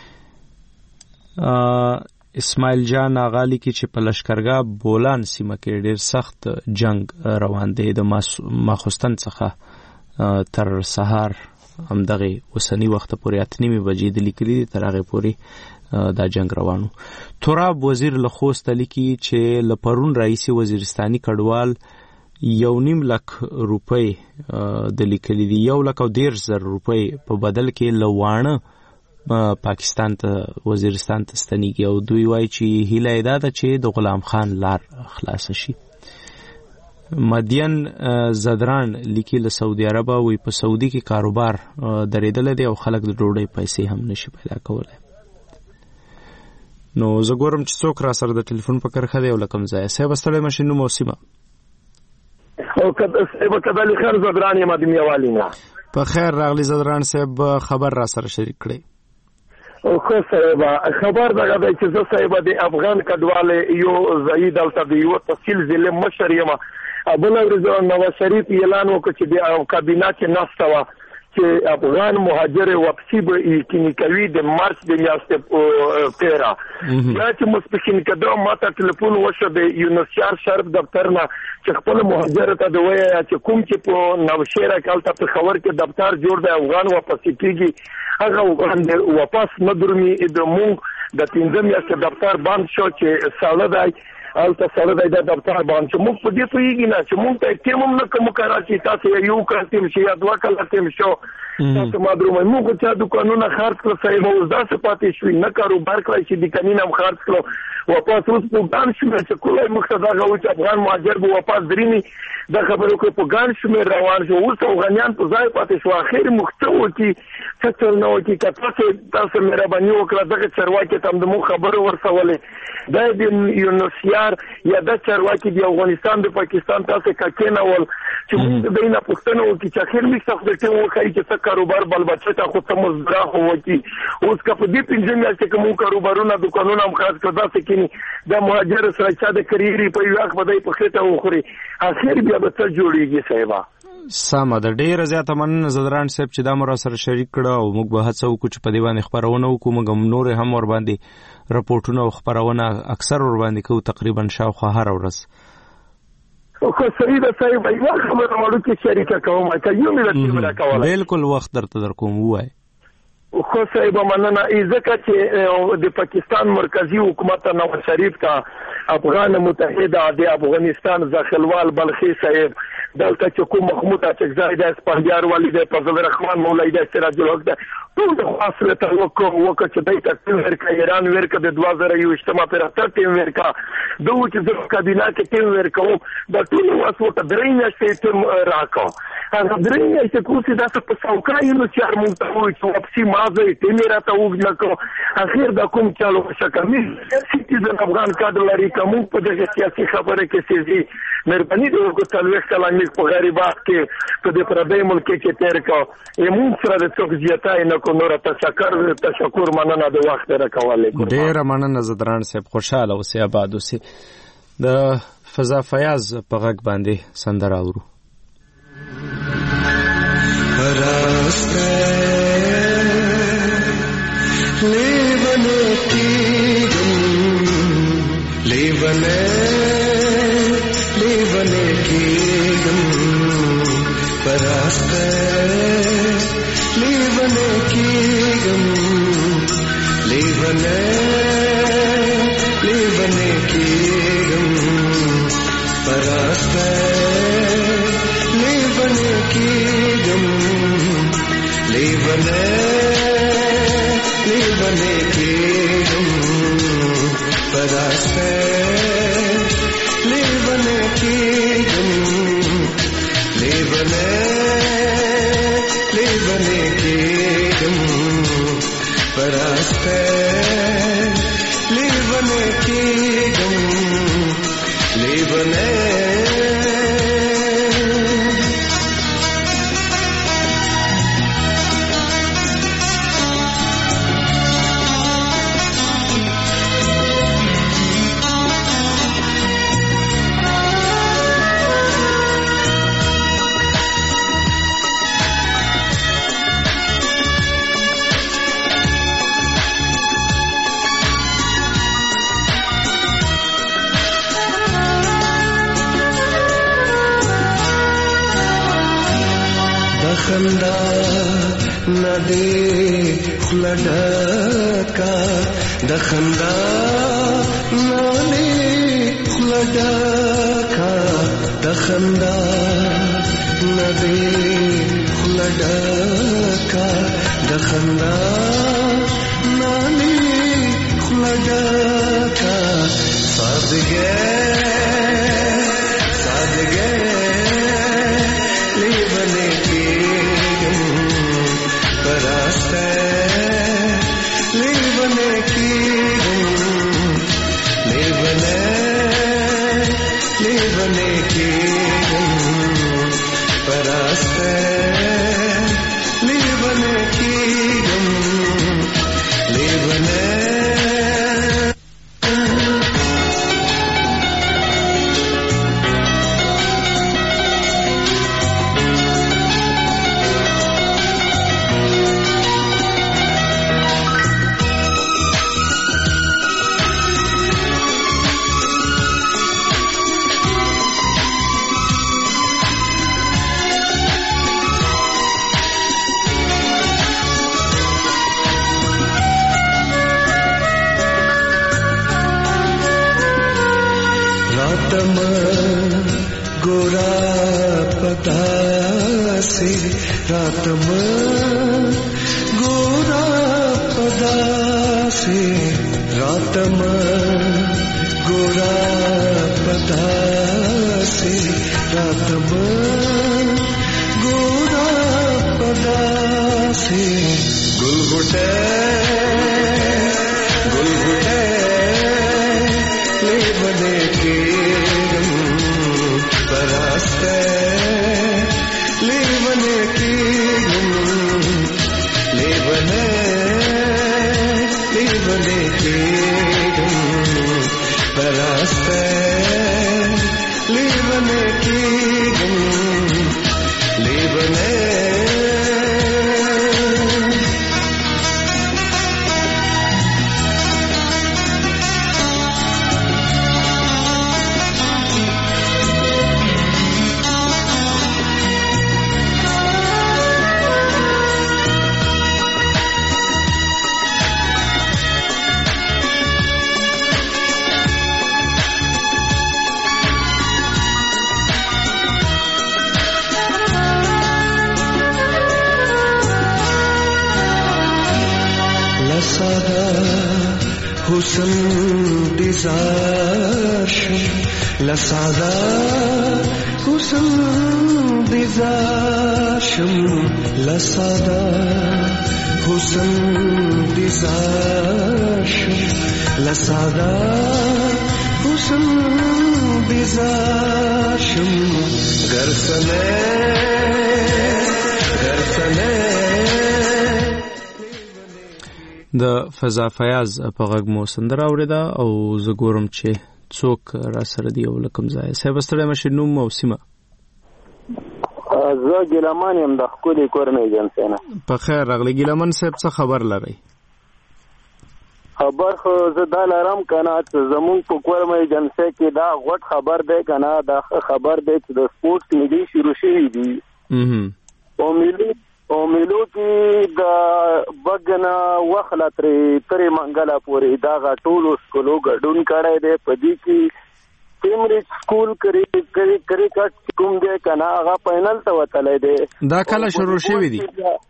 اسماعیل جان آغا لیکي چې په لشکرګاه بولان سیمه کې ډیر سخت جنگ روان دی. د ماخوستن څخه تر سهار همدغه اوسنی وخت پورې 8:30 بجې د لیکلي تر هغه پورې دا جنگ روانو. تراب وزیر له خوست لیکي چې له پرون رئیس وزیرستاني کډوال 1.5 لک روپۍ د لیکلي دي 1,10,000 روپۍ په بدل کې لوانه پاکستان ته وزیرستان ته ستنیږي او دوی وایي چې هیله یې دا ده چې د غلام خان لار خلاص شي. مدین زدران لیکي له سعودي عرب وی په سعودي کې کاروبار درېدل دي او خلک د ډوډۍ پیسې هم نشي پیدا کولای. نو زه ګورم چې څوک را سره د ټلیفون په کرخه دی او لکم ځای صاحب ستړی ماشینو موسمه او صاحب کدالی خیر زدران یم ادمیا والینا په خیر راغلی زدران صاحب خبر را سره شریک کړئ. او خو صاحب خبر دغه دی چې زه صاحب د افغان کډواله یو زید الته د یو تفصیل ضلع مشر یم. ابو نواز شریف اعلان وکړ چې د کابینه کې ناسته وه چې افغان مهاجر واپسی به یقیني کوي د مارچ د میاشتې تیره. بیا چې ماسپښین کده ما ته ټلیفون وشو د یونسچار شرف دفتر نه چې خپل مهاجر ته د وایي چې کوم چې په نوشهره کالته په خبر کې دفتر جوړ د افغان واپسی کیږي هغه واپس نه درمي د مونږ د 15 میاشتې دفتر بند شو چې ساله دی الته سره د دفتر باندې موږ په دې پیږی نه چې موږ ته تیمم نه کوم کار چې تاسو یو کارتیم شي یا دوه کارتیم شو تاسو مادرومه موږ چې د قانون خرڅ کړو صاحب اوس دا صفات شوي نه کاروبار کړی چې د قانون هم خرڅ کړو واپس اوس په ګان شو چې کولای مقصد دا غو چې افغان مهاجر به واپس درینی دا خبرو کو په ګان شو روان شو اوس افغانیان په ځای پاتې شو اخر مختو کی څه نو کی تاسو مهرباني وکړه دغه چرواکي تم د مو خبرو ورسولې دا د یونسیار یا د چرواکي د افغانستان د پاکستان تاسو کاکینه ول چې موږ د دینه پښتنو کې چې اخر می څه د ټیم وکړي چې څه کاروبار بل بچا ته خو تم مزرا هو کی اوس کا په دې پنځه میاشتې کوم کاروبارونه دکانونه هم خاص کړه چې کینی د مهاجر سره چا د کریری په یو وخت بدای په خېټه وخوري اخر بیا به څه جوړیږي صاحب. سمه د ډیره زیاته مننه زدران صاحب چې دا مو را سره شریک کړه او موږ به هڅه وکړو چې په دې باندې خبرونه وکړو. موږ هم نور هم ور باندې راپورټونه او خبرونه اکثر ور باندې کوو تقریبا شاوخوا هر ورځ. خو صحیح ده صاحب یو خبره وړو کې شریکه کوم چې یو ملت کې کوله بالکل وخت درته در کوم وای. خو صاحب مننه ځکه چې د پاکستان مرکزی حکومت نواز شریف ته افغان متحده د افغانستان ځخلوال بلخي صاحب دلته چې کوم محمود اچکزای د اسپانجار والد فضل الرحمن مولوی د سراج الحق د ټول خاصه توقع چې دای ته ورکه ایران ورکه د 2021 پر 13 ورکه دوه چې د کابینه کې تیم ورکو د ټول واسو ته درې میاشتې تیم راکو هغه درې میاشتې کوڅه د څه په څوکۍ نو چې موږ ته وایي چې واپسی راځي ټیمې راته وګنکو اخر د کوم چالو شکمي سیټیزن افغان کډ لري کوم په دغه سیاسي خبره کې سيزي مهرباني د وګتلوي کلامي په غریبات کې په دې پردې ملک کې تیر کو ایمون سره د څوک زیاتای نه کو نور تشکر مننه د وخت راکواله ډیر مننه زدران صاحب خوشاله اوسې آباد اوسې د فضا فیاض په غږ باندې سندره اورو راسته لیونه کیږم لیونه کیږم راسته لیونه کیږم لیونه کیږم راسته لیونه کیږم لیونه کیږم راسته لیونه کیږم لیونه کیږم راسته لیونه کیږم لیونه خندا ندی خلډکا د خندا ندی خلډکا د خندا ندی خلډکا د خندا ندی خلډکا سادګه لیونه کیږم راسته لیونه کیږم لیونه کیږم راسته لیونه کیږم لیونه गोरा पदासी रातम गोरा पदासी रातम गोरा पदासी रातम गोरा पदासी गुलगुटे लेवने के रस्ते लेवने कीगम लेवने कीगम रस्ते लेवने कीगम लेवने हुसन दिजाशम लसादा हुसन दिजाशम लसादा حسن بیزار شم لسادا حسن بیزار شم گرسنه د فضا فیاض په غږ مو سندره اوریده او زه ګورم چې څوک را سره دی او لکم ځای صاحب ستړی مشه نوم او سیمه زه ګیلمان یم د ښکلي کورنۍ ایجنسۍ نه. په خیر راغلی ګیلمن صاحب څه خبر لرئ؟ خبر خو زه دا لرم که نه چې زمونږ په کورنۍ ایجنسۍ کې دا غټ خبر دی که نه دا خبر دی چې د سپورټس میلې شروع شوي دي او میلو کې د بګ نه وخله ترې منګله پورې دغه ټولو سکولو ګډون کړی دی. په دې کې کیمبریج سکول کرکټ کوم دی که نه هغه فاینل ته وتلی دی. دا کله شروع شوي دي؟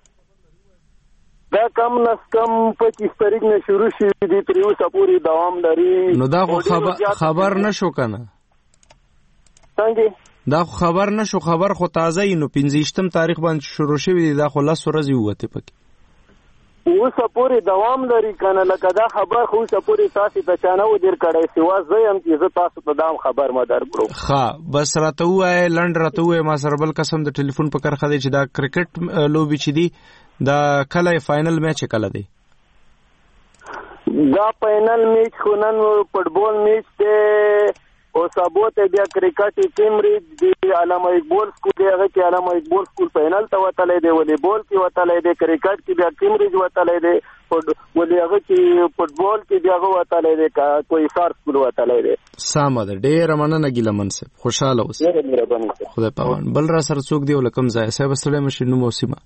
دا کم نس کم 25 تاریخ نه شروع شوي دي تر اوسه پورې دوام لري. نو دا خو خبر نشو که نه؟ څنګه؟ دا خو خبر نشو، خبر خو تازه ای. نو 25 تاریخ باندې شروع شوي دي، دا خو 10 ورځې ووتې پکې. اوسه پورې دوام لري که نه؟ لکه دا خبر خو اوسه پورې تاسې ته چا نه و در کړی، سوا زه یم چې زه تاسو ته دا خبر ما در کړو. ښه بس راته ووایه، لنډ راته ووایه. ما سره بل قسم د ټلیفون په کرښه دی چې دا کرکټ لوبې چې دي دا کله فاینل میچ کله دی؟ دا فاینل میچ خو نن فټبال میچ دی او سبا ته بیا کرکټ کیمبریج دی علامه اقبال سکول دی، هغه کې علامه اقبال سکول فاینل ته وتلی دی، والیبال کې وتلی دی، کرکټ کې بیا کیمبریج وتلی دی، ولې هغه کې فټبال کې بیا هغه وتلی دی کوئی سار سکول وتلی دی. سمه ده، ډېره مننه ګیلمن صاحب، خوشحاله اوسئ. خدای پامان. بل را سره څوک دی او له کوم ځایه؟ صاحب ستړی مشئ، نوم او سیمه.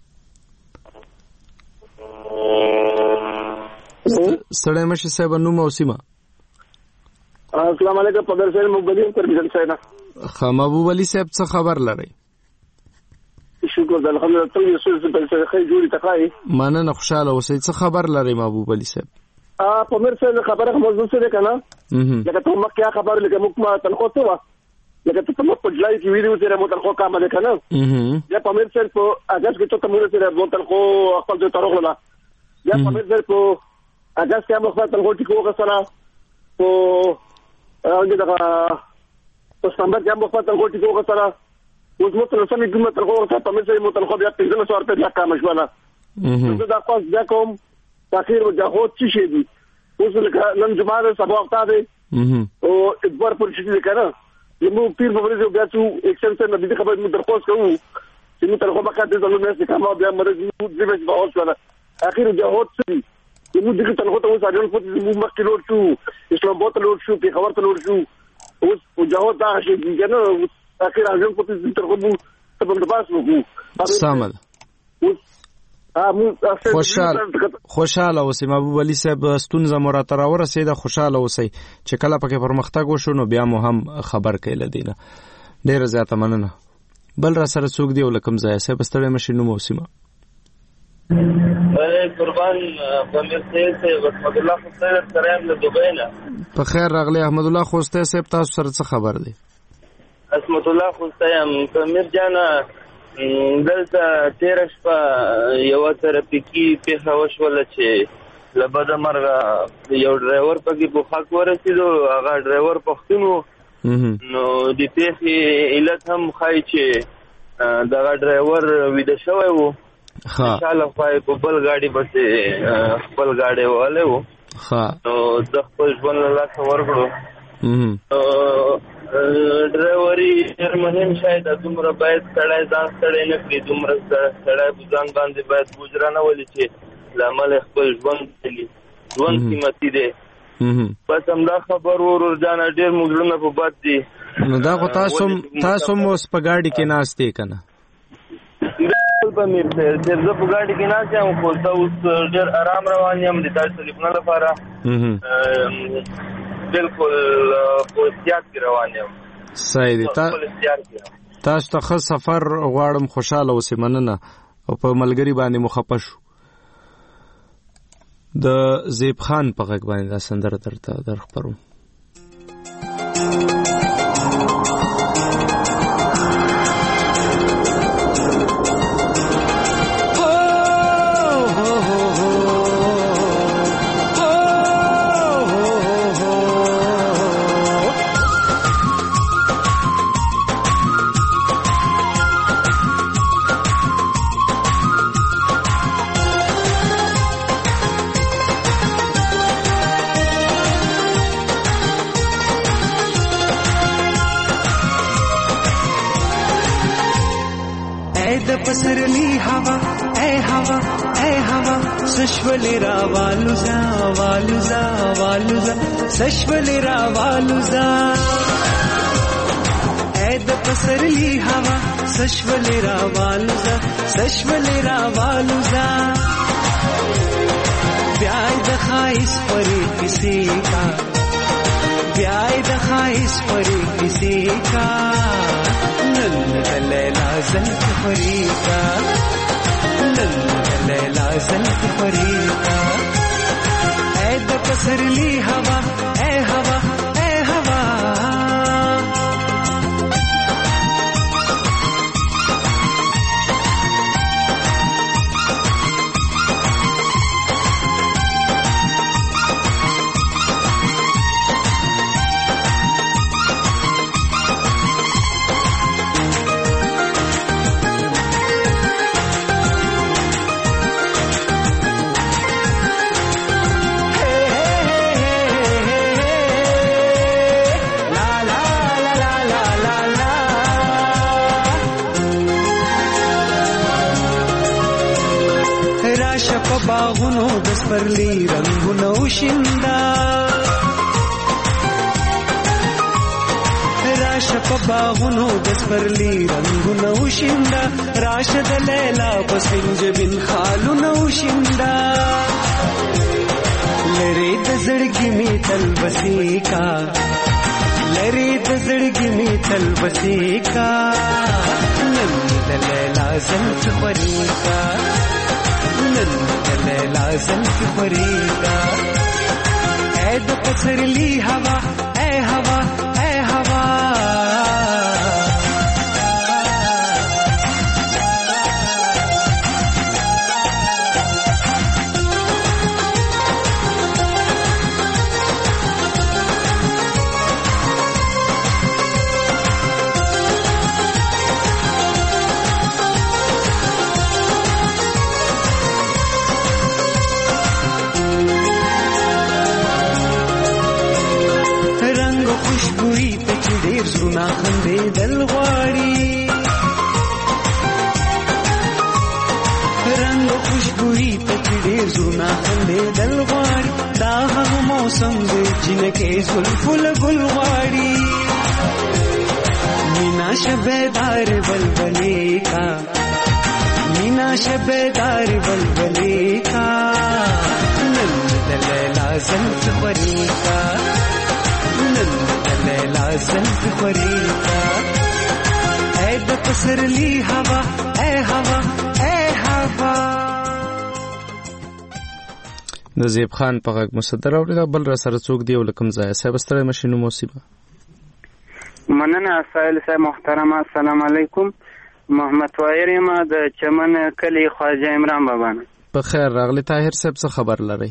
ستړی مشئ صاحب، نوم او سیمه. السلام علیکم. پدر صاحب محبوب علي تربیزن صاحب. محبوب علي صاحب څه خبر لرئ؟ شکر الحمدلله. ته یې سوز په خیر جوړی تخای. مننه، خوشاله اوسئ. څه خبر لرئ محبوب علي صاحب؟ په مر څه خبره موضوع څه ده کنه؟ لکه ته مکه خبر لکه مکمه تنخو څه وا؟ لکه ته په پجلای کې ویډیو سره مو تنخو کار باندې کنه؟ یا په مر څه په اگست کې ته مو سره مو تنخو خپل ته تروغله. یا په مر څه په اگست کې مو خپل تنخو ټیکو غسره په هغه دغه په سمبر کې مو خپل تنخو ټیکو غسره اوس مو تر څو میګم تنخو غسره په مر څه مو تنخو بیا 1500 روپے لا کار مشواله. دا خاص بیا کوم تاخير وجهود چی شي دي. اوس لکه نن جمعه ده سبا وخت ده او ادبار پر شي کنه یمو پیر په ورځو بیا څو اکشن سره د خبرې مو درخواست کوو چې مو ترخوا بقا د زلمه نه کومه بیا مرز مو د بس باور ولا اخر جهود سي یمو دغه تنخوا ته اوس اجل په مو مخکې لور شو اسلام بوت لور شو په خبر ته لور شو اوس جهود دا شي کنه اخر اجل په ترخوا مو ته په باس وو سامل خوشاله اوسئ. محبوب علي صاحب ستونزه مو راته راورسېده، خوشاله اوسئ چې کله پکې پرمختګ وشو نو بیا مو هم خبر کوي له دې نه. ډېره زیاته مننه. بل را سره څوک دی او له کوم ځایه؟ صاحب ستړی مشئ، نوم او سیمه. قربان بمیر صاحب احمد الله خوستی سره یم له دوبۍ نه. په خیر راغلی احمد الله خوستی صاحب، تاسو سره څه خبر دی؟ اسمت الله خوستی یم. بمیر جانه دلته تیره شپه یوه ترافیکي پیښه وشوله چې له بده مرغه یو ډرایور پکې په خاک ورسېدو. هغه ډرایور پښتون و، نو د پیښې علت هم ښایي چې دغه ډرایور ویده شوی و. انشاءالله ښایي په بل ګاډي پسې خپل ګاډی وهلی و، نو د خپل ژوند له لاسه ورکړو. ډرایوري ډېر مهم شی ده. دومره باید سړی ځان ستړی نه کړي، دومره سړی ځان باندې باید بوج رانه ولي چې له امله خپل ژوند تلي. ژوند قیمتي دی. بس همدا خبر ورور جانه ډېر موږ زړونه په بد دي. نو دا خو تاسو هم اوس په ګاډي کې ناست یې که نه؟ به مې زه په ګاډي کې ناست یم، خو زه اوس ډېر ارام روان یم د تاسو تلیفون لپاره. بالکل په احتیاط کې روان یم. صحیح دی. تاسو ته ښه سفر غواړم، خوشحاله اوسئ. مننه. او په ملګري باندې مو خفه شو. د زیب خان په غږ باندې دا سندره درته درخپروم. پسرلی هوا ای هوا ای هوا سشولی را والوزا والوزا والوزا سشولی را والوزا ای د پسرلی هوا سشولی را والوزا سشولی را والوزا بیای د خایس پری کسی کا بیای د خایس پری کسی کا نن لیلا زلف فریقا نن لیلا زلف فریقا اے د پسرلی ہوا اے ہوا اے ہوا باغونو د سپرلی رنگونو شیندا راشه په باغونو د سپرلی رنگونو شیندا راشه د لیلا په سنجبین خالونو شیندا لری د زړګي می تل بسی کا لری د زړګي می تل بسی کا نن د لیلا زلف پریکا نن لیلا زلف فریدا اے د پسرلی ہوا اے ہوا اے ہوا زړونه خندېدل غواړي رنګ خوشبويي ته ډېر زړونه خندېدل غواړي دا هغه موسم دی چې نکې زلفو له ګل غواړي مینا شبهدار بلبلې کا مینا شبهدار بلبلې کا نن د لیلا زلف پرې کا نن لیلا زلف فریقا اے د پسرلی ہوا اے ہوا اے ہوا نذیب خان په غږ مصدر اوریدا بل را سره څوک دی ولکم ځای صاحب ستړی مشینو موسیبه مننه سائل صاحب محترم السلام علیکم محمد طاهر ما د چمن کلی خواجه عمران بابا په خیر راغلی طاهر صاحب څه خبر لري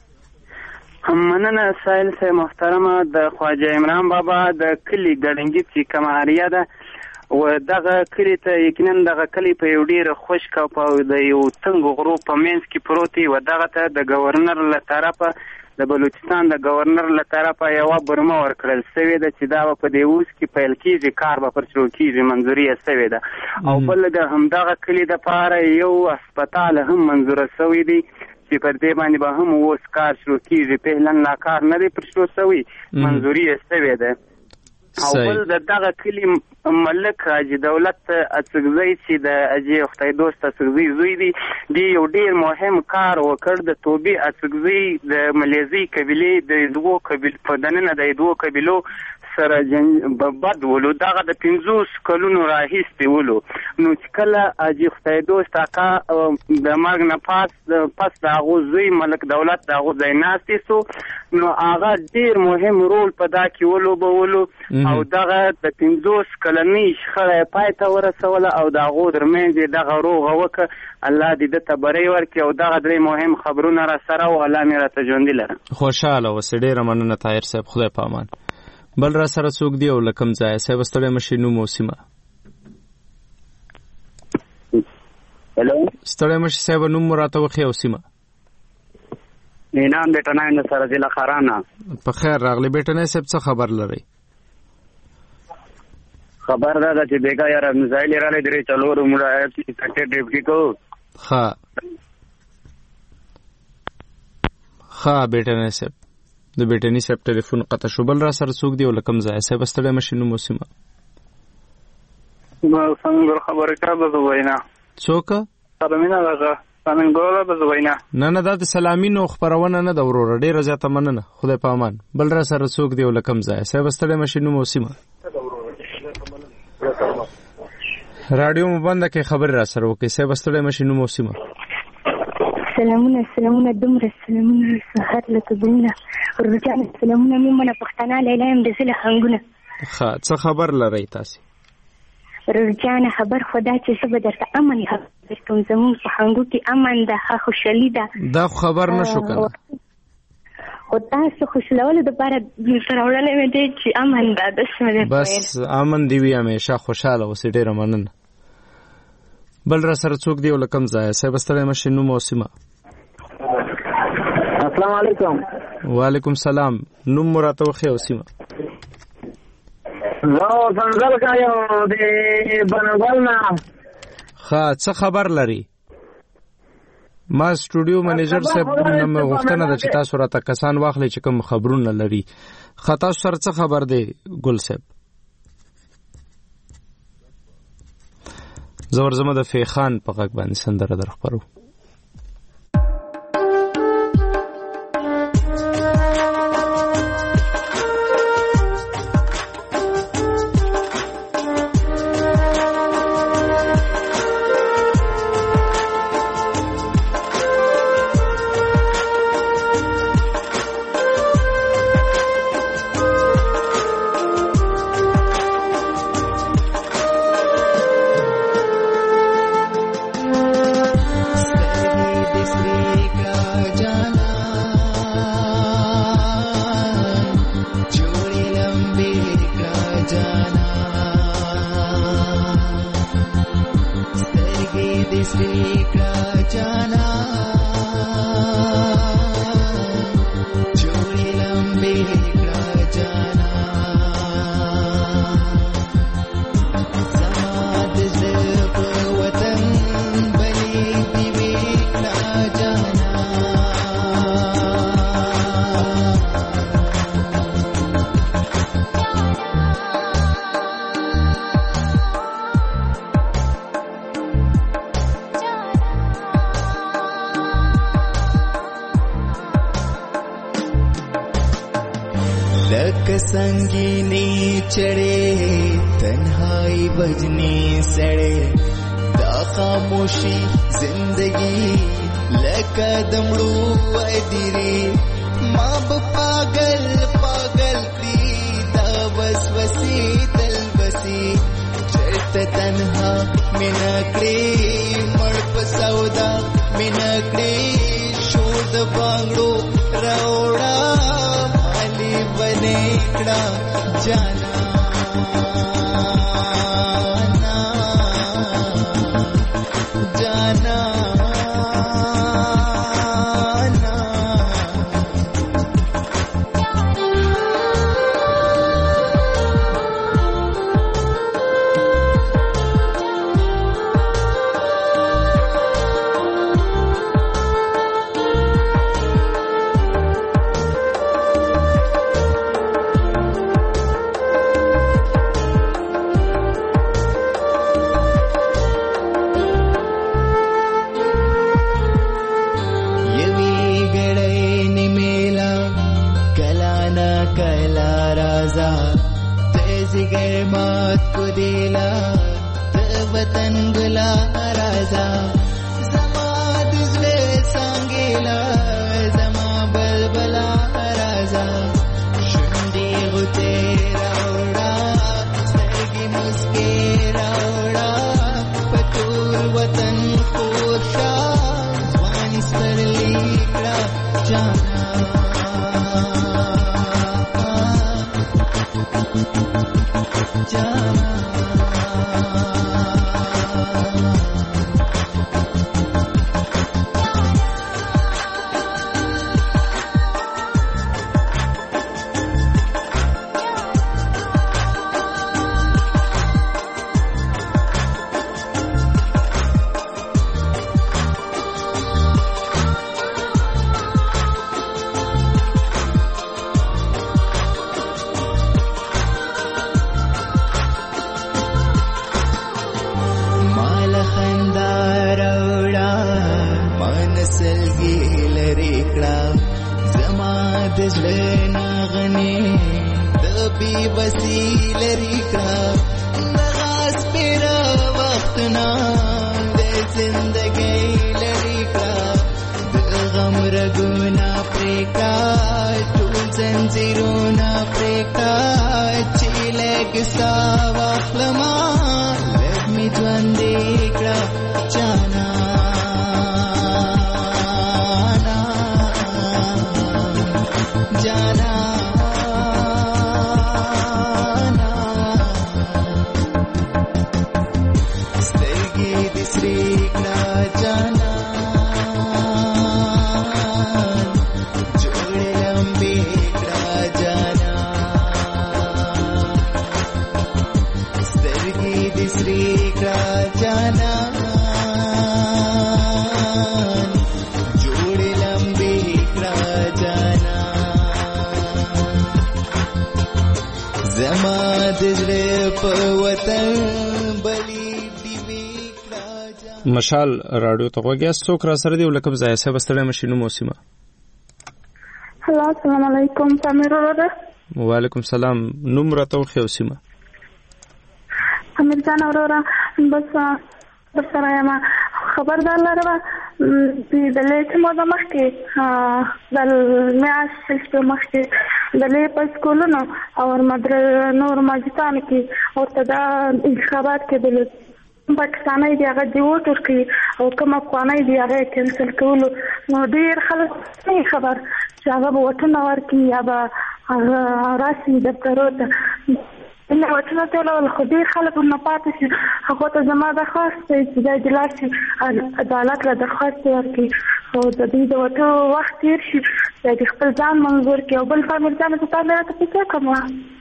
مننه سائل صاحب محترم د خواجه عمران بابا د کلی ګډنګي چې کماریه ده و دغه کلی ته یقینا دغه کلی په یو ډیر خشک او په د یو تنګ غرو په منځ کې پروت دی و دغه ته د گورنر له طرفه د بلوچستان د گورنر له طرفه یو برمه ورکړل شوې ده چې دا په دې اوس کې پیل کیږي کار به پر شروع کیږي منځوري شوې ده او بل د همدغه کلی د پاره یو هسپتال هم منځور شوی دی چې پر دې باندې به هم اوس کار شروع کیږي پهلن لا کار نه دی پر شروع شوی منځوري شوې ده او بل دغه کلی ملک حاجی دولت اڅګزی چې د اجي خدای دوست اڅګزی زوی دی یو ډیر مهم کار وکړ د توبې اڅګزی د ملیزي قبيله د دوه قبيله په دننه د دوه قبيلو سره بد ولو دغه د 50 کلونو راهیسته ولو نو چې کله اجي خدای دوست اکا د مرګ نه پس د غوزي ملک دولت د غوزي ناستي سو نو هغه ډیر مهم رول په دا کې ولو او دغه د 50 کلنی شخړه پای ته ورسوله او د غو درمنځ دغه روغه وک الله دې د تبرې ورکي او دغه درې مهم خبرونه را سره او الله مې را ته ژوند لره خوشاله وسډې رمنه طاهر صاحب خدای پامان بل را سره څوک دی او لکم ځای صاحب ستړی مشینو موسیمه هلو ستړی مشی صاحب نوم راته وخی او سیمه نام بیٹا نه سره ضلع خارانه په خیر راغلی بیٹا نه صاحب څه خبر لري خبر دا چې بیګا یار میزایل را لري چلور مړه سیکټر ډیپټي کو ها بیٹنه سپ د بیٹنی سپ ټلیفون قطع شو. بل را سره څوک دی ولکم ځای سپ استړی مشینو موسمه ما څنګه خبره کا به وینا څوک سلامونه راغه څنګه ګوره به وینا نه دا د سلامي نو خبرونه نه د ورور ډیره زیاته مننه خدای په امان. بل را سره څوک دی ولکم ځای سپ استړی مشینو موسمه رادیو مبند کې خبر را سره وکي سپ استړی مشینو موسمه سلامونه دومره سلامونه سحر لکه ګلونه ورجان سلامونه ممنه پښتانه لیلایم د زله هنګونه څه خبر لري تاسو ورجان خبر خدا چې سبا درته امن کوم زمون په هنګو کې امن ده خوشالي ده دا خبر نشو کنه او تاسو خوشاله د پاره سره وړاندې مې دي چې امن ده بس امن دی وي همیشه خوشاله اوسې ډیر مننه. بل را سره څوک دی ولکم ځای سه بستړی مشینو موسمه السلام علیکم. وعلیکم السلام. نوم مراته وخی اوسمه زه څنګه کایو د بنګلنا څه خبر لري؟ ما سټوډیو منیجر صاحب نن غوښتنه ده چې تاسو راته کسان واخلئ چې کوم خبرونه لري. خطا سره څه خبر دی ګل صاحب؟ زور زما د فیخان په غږ باندې سندره در خبرو. संगीनी चढ़े तन्हाई बजनी सड़े दा खामोशी जिंदगी लकदमड़ू अदरी माँ पागल पागल दी दा वसवसी तलबसी चरत तन्हा मिनकड़े मड़प सौदा मिनकड़े शोध बांगड़ो रौड़ा बनेकड़ा जाना जाना لري کړه زما د زړه نغنې د بي بسي لري کړه دغه سپېره وختونه د زندګۍ لري کړه د غم رګونه پرې کړه ټول زنځیرونه پرې کړه چې لږ سا واخلما لږ مې ژوندې کړه جانا مشال راډیو ته غوږی څوک را سره دی ولکم ځای صاحب ستړی مشینو موسمه. هلو السلام علیکم سمیر وروره. وعلیکم سلام. نوم راته خو سیمه. امیر جان وروره بس سره یم خبردار لرم د لیک موده مخکې د میاشتې مخکې د لیک په سکولونو او نور ماجستانو کې ورته دا انتخابات کېدل پاکستاني دی هغه دی وټر کې او کوم افغاني دی هغه کینسل کولو نو ډیر خلک خبر چې هغه وټنه ورکی یا به راسي د پروت نو وټنه ته له خو ډیر خلک نه پاتې شي هغه ته زما د خاص چې د جلاسي عدالت له درخواست ورکی او د دې د وټو وخت تیر شي د خپل ځان منظور کې او بل فامل ځان ته تاسو ته څه کوم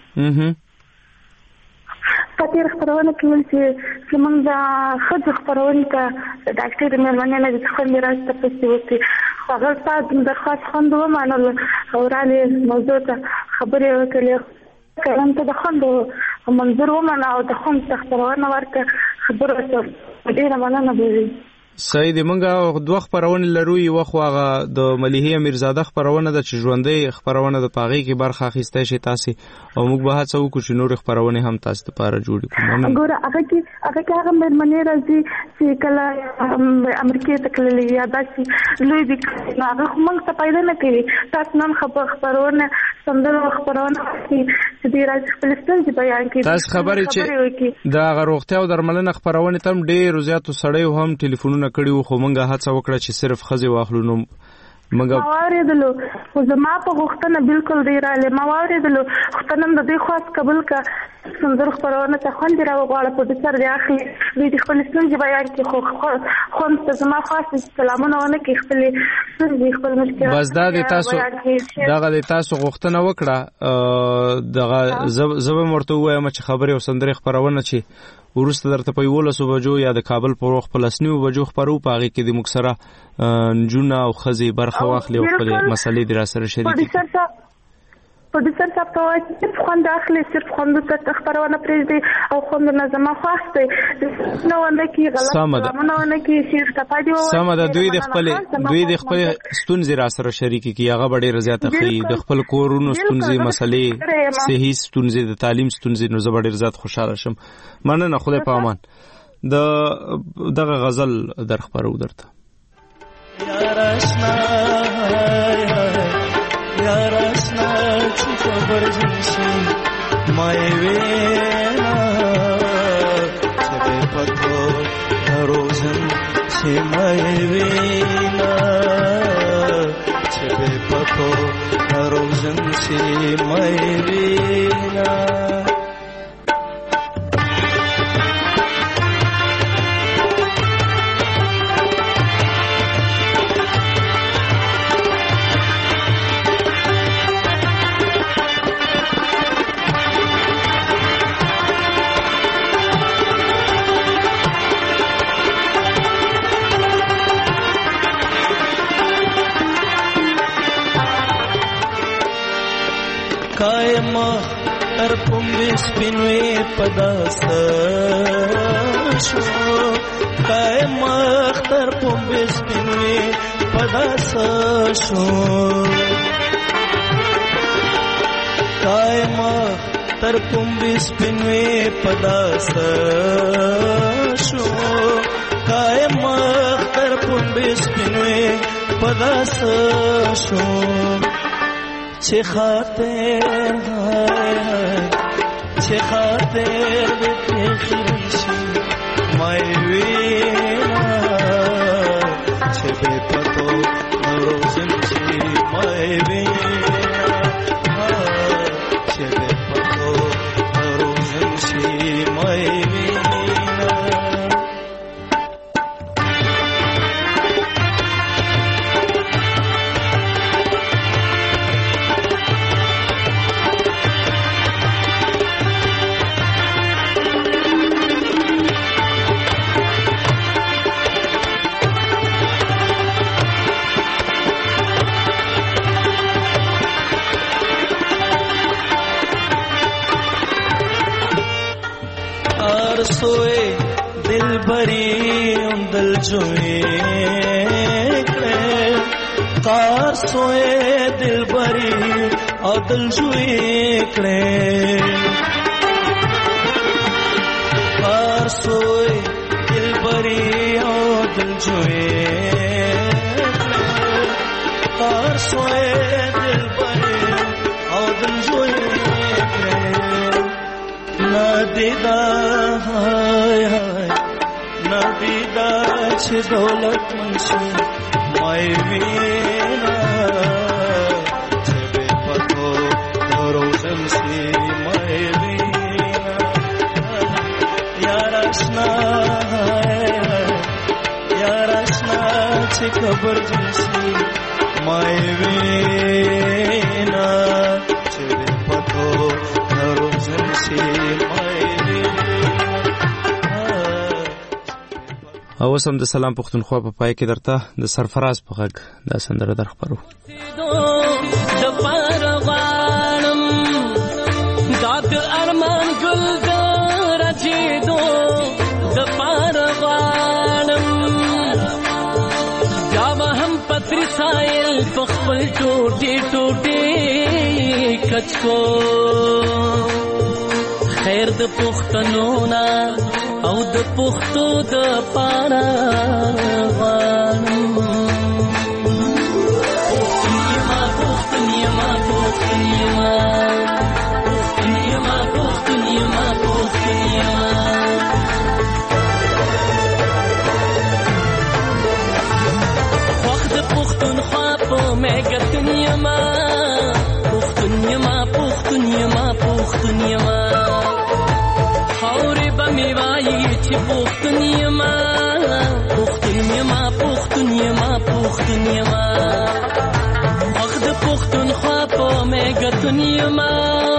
کتیر خبرونه کوي چې زمونږ د خځو خبرونه ته ډاکټر مېرمنې نه د خپل راځي تاسو وتی هغه تاسو درخواست خوندو مانل او رالي موضوع ته خبرې وکړي کله ته د خوندو منظور ومنه او د خوند خبرونه ورته خبره ډیره مننه به سید منګه دوه خبرونه لرو یو خو هغه د مليحه امیرزاده خبرونه د ژوندۍ خبرونه د پاغي کې برخه اخیسته شي تاسو او موږ به هڅه وکړو چې نور خبرونه هم تاسو لپاره جوړ کړو. ګوره هغه کې هغه مېرمنې راځي چې کله امریکا ته کله یا داسې لوی دي هغه موږ ته پیدا نه کوي تاسو نن خبرونه سندرو خبرونه چې دی راځي خپل ستونزې بیان کوي تاسو خبرې چې دا غروغتیا او درملنه خبرونه تم ډېر زیات سړی هم ټلیفونونه کړیو خو مونږه هڅه وکړه چې صرف خزي واخلو نو مونږه واوریدلو خو زما په غوښتنه بالکل دی رااله ما واوریدلو غوښتنه د دې خاص قبول کا سندر خبرونه ته خوند راوغواړه په دې سر دی اخلي دې خپل ستونزې بیان کې خو خوند زما خاص سلامونه ونه کې خپل ستونزې خپل مشکلات بس دا د تاسو دغه د تاسو غوښتنه وکړه دغه زبر مرته وایم چې خبره او سندره خبرونه چې ورسته درته په 11 بجو یا د کابل په وخت په 9 بجو خبرو پاږي کې د مکسره جونا او خزي برخه واخلي او خپل مسلې در سره شریک پروډوسر صاحب ته وایي چې خوند اخلي صرف خوند ته خبرونه پریږدي او خوند نظم خواسته نو ونه کې غلط نه کې صرف تفادي وایي سم ده دوی د خپل ستونزې را سره شریک کی هغه ډېر زیات خي د خپل کورونو ستونزې مسلې صحیح ستونزې د تعلیم ستونزې نو زه ډېر زیات خوشاله شم مننه خدای په امان دغه غزل در خبرو درته یار آشنا چی خبر جنشی مای وینا چه پتو روزن چی مای وینا چه پتو روزن چی مای وینا कायम तर पुंबिस पिनवे पदास्ता शो कायम तर पुंबिस पिनवे پداسا شو قائم تر پنبی سپنوی پداسا شو قائم تر پنبی سپنوی پداسا شو چه خاطر چه خاطر بپیخیشی مای وینا چه بے پتو روزن چی مای وینا چه بے پتو روزن چی مای وینا सोए दिल भरी दिल जोए कार सोए दिल भरी और दिल जोए कार सोए दिल भरी और दिल जोए कार सोए दिल भरी और दिल जोए ना दीदा نبیدا چه دولت منشو مای وینا چه بے پتو روزن سی مای وینا یار اشنا چه خبر جنسی مای وینا چه بے پتو روزن سی مای او سم د سلام پښتونخوا په پای کې درته د سرفراز په غږ دا سندره درخبرو د پروانم داد ارمان ګل درجیدو د پروانم یا هم پتر سایل خپل ټوټي ټوټي کچکو خیر د پښتنو نا او د پښتو د پاره غواړم وخت د پښتونخوا په مګتن یما پښتون یما خاورې به مې وایي چې پښتون یما وخت د پښتونخوا په مګتن یما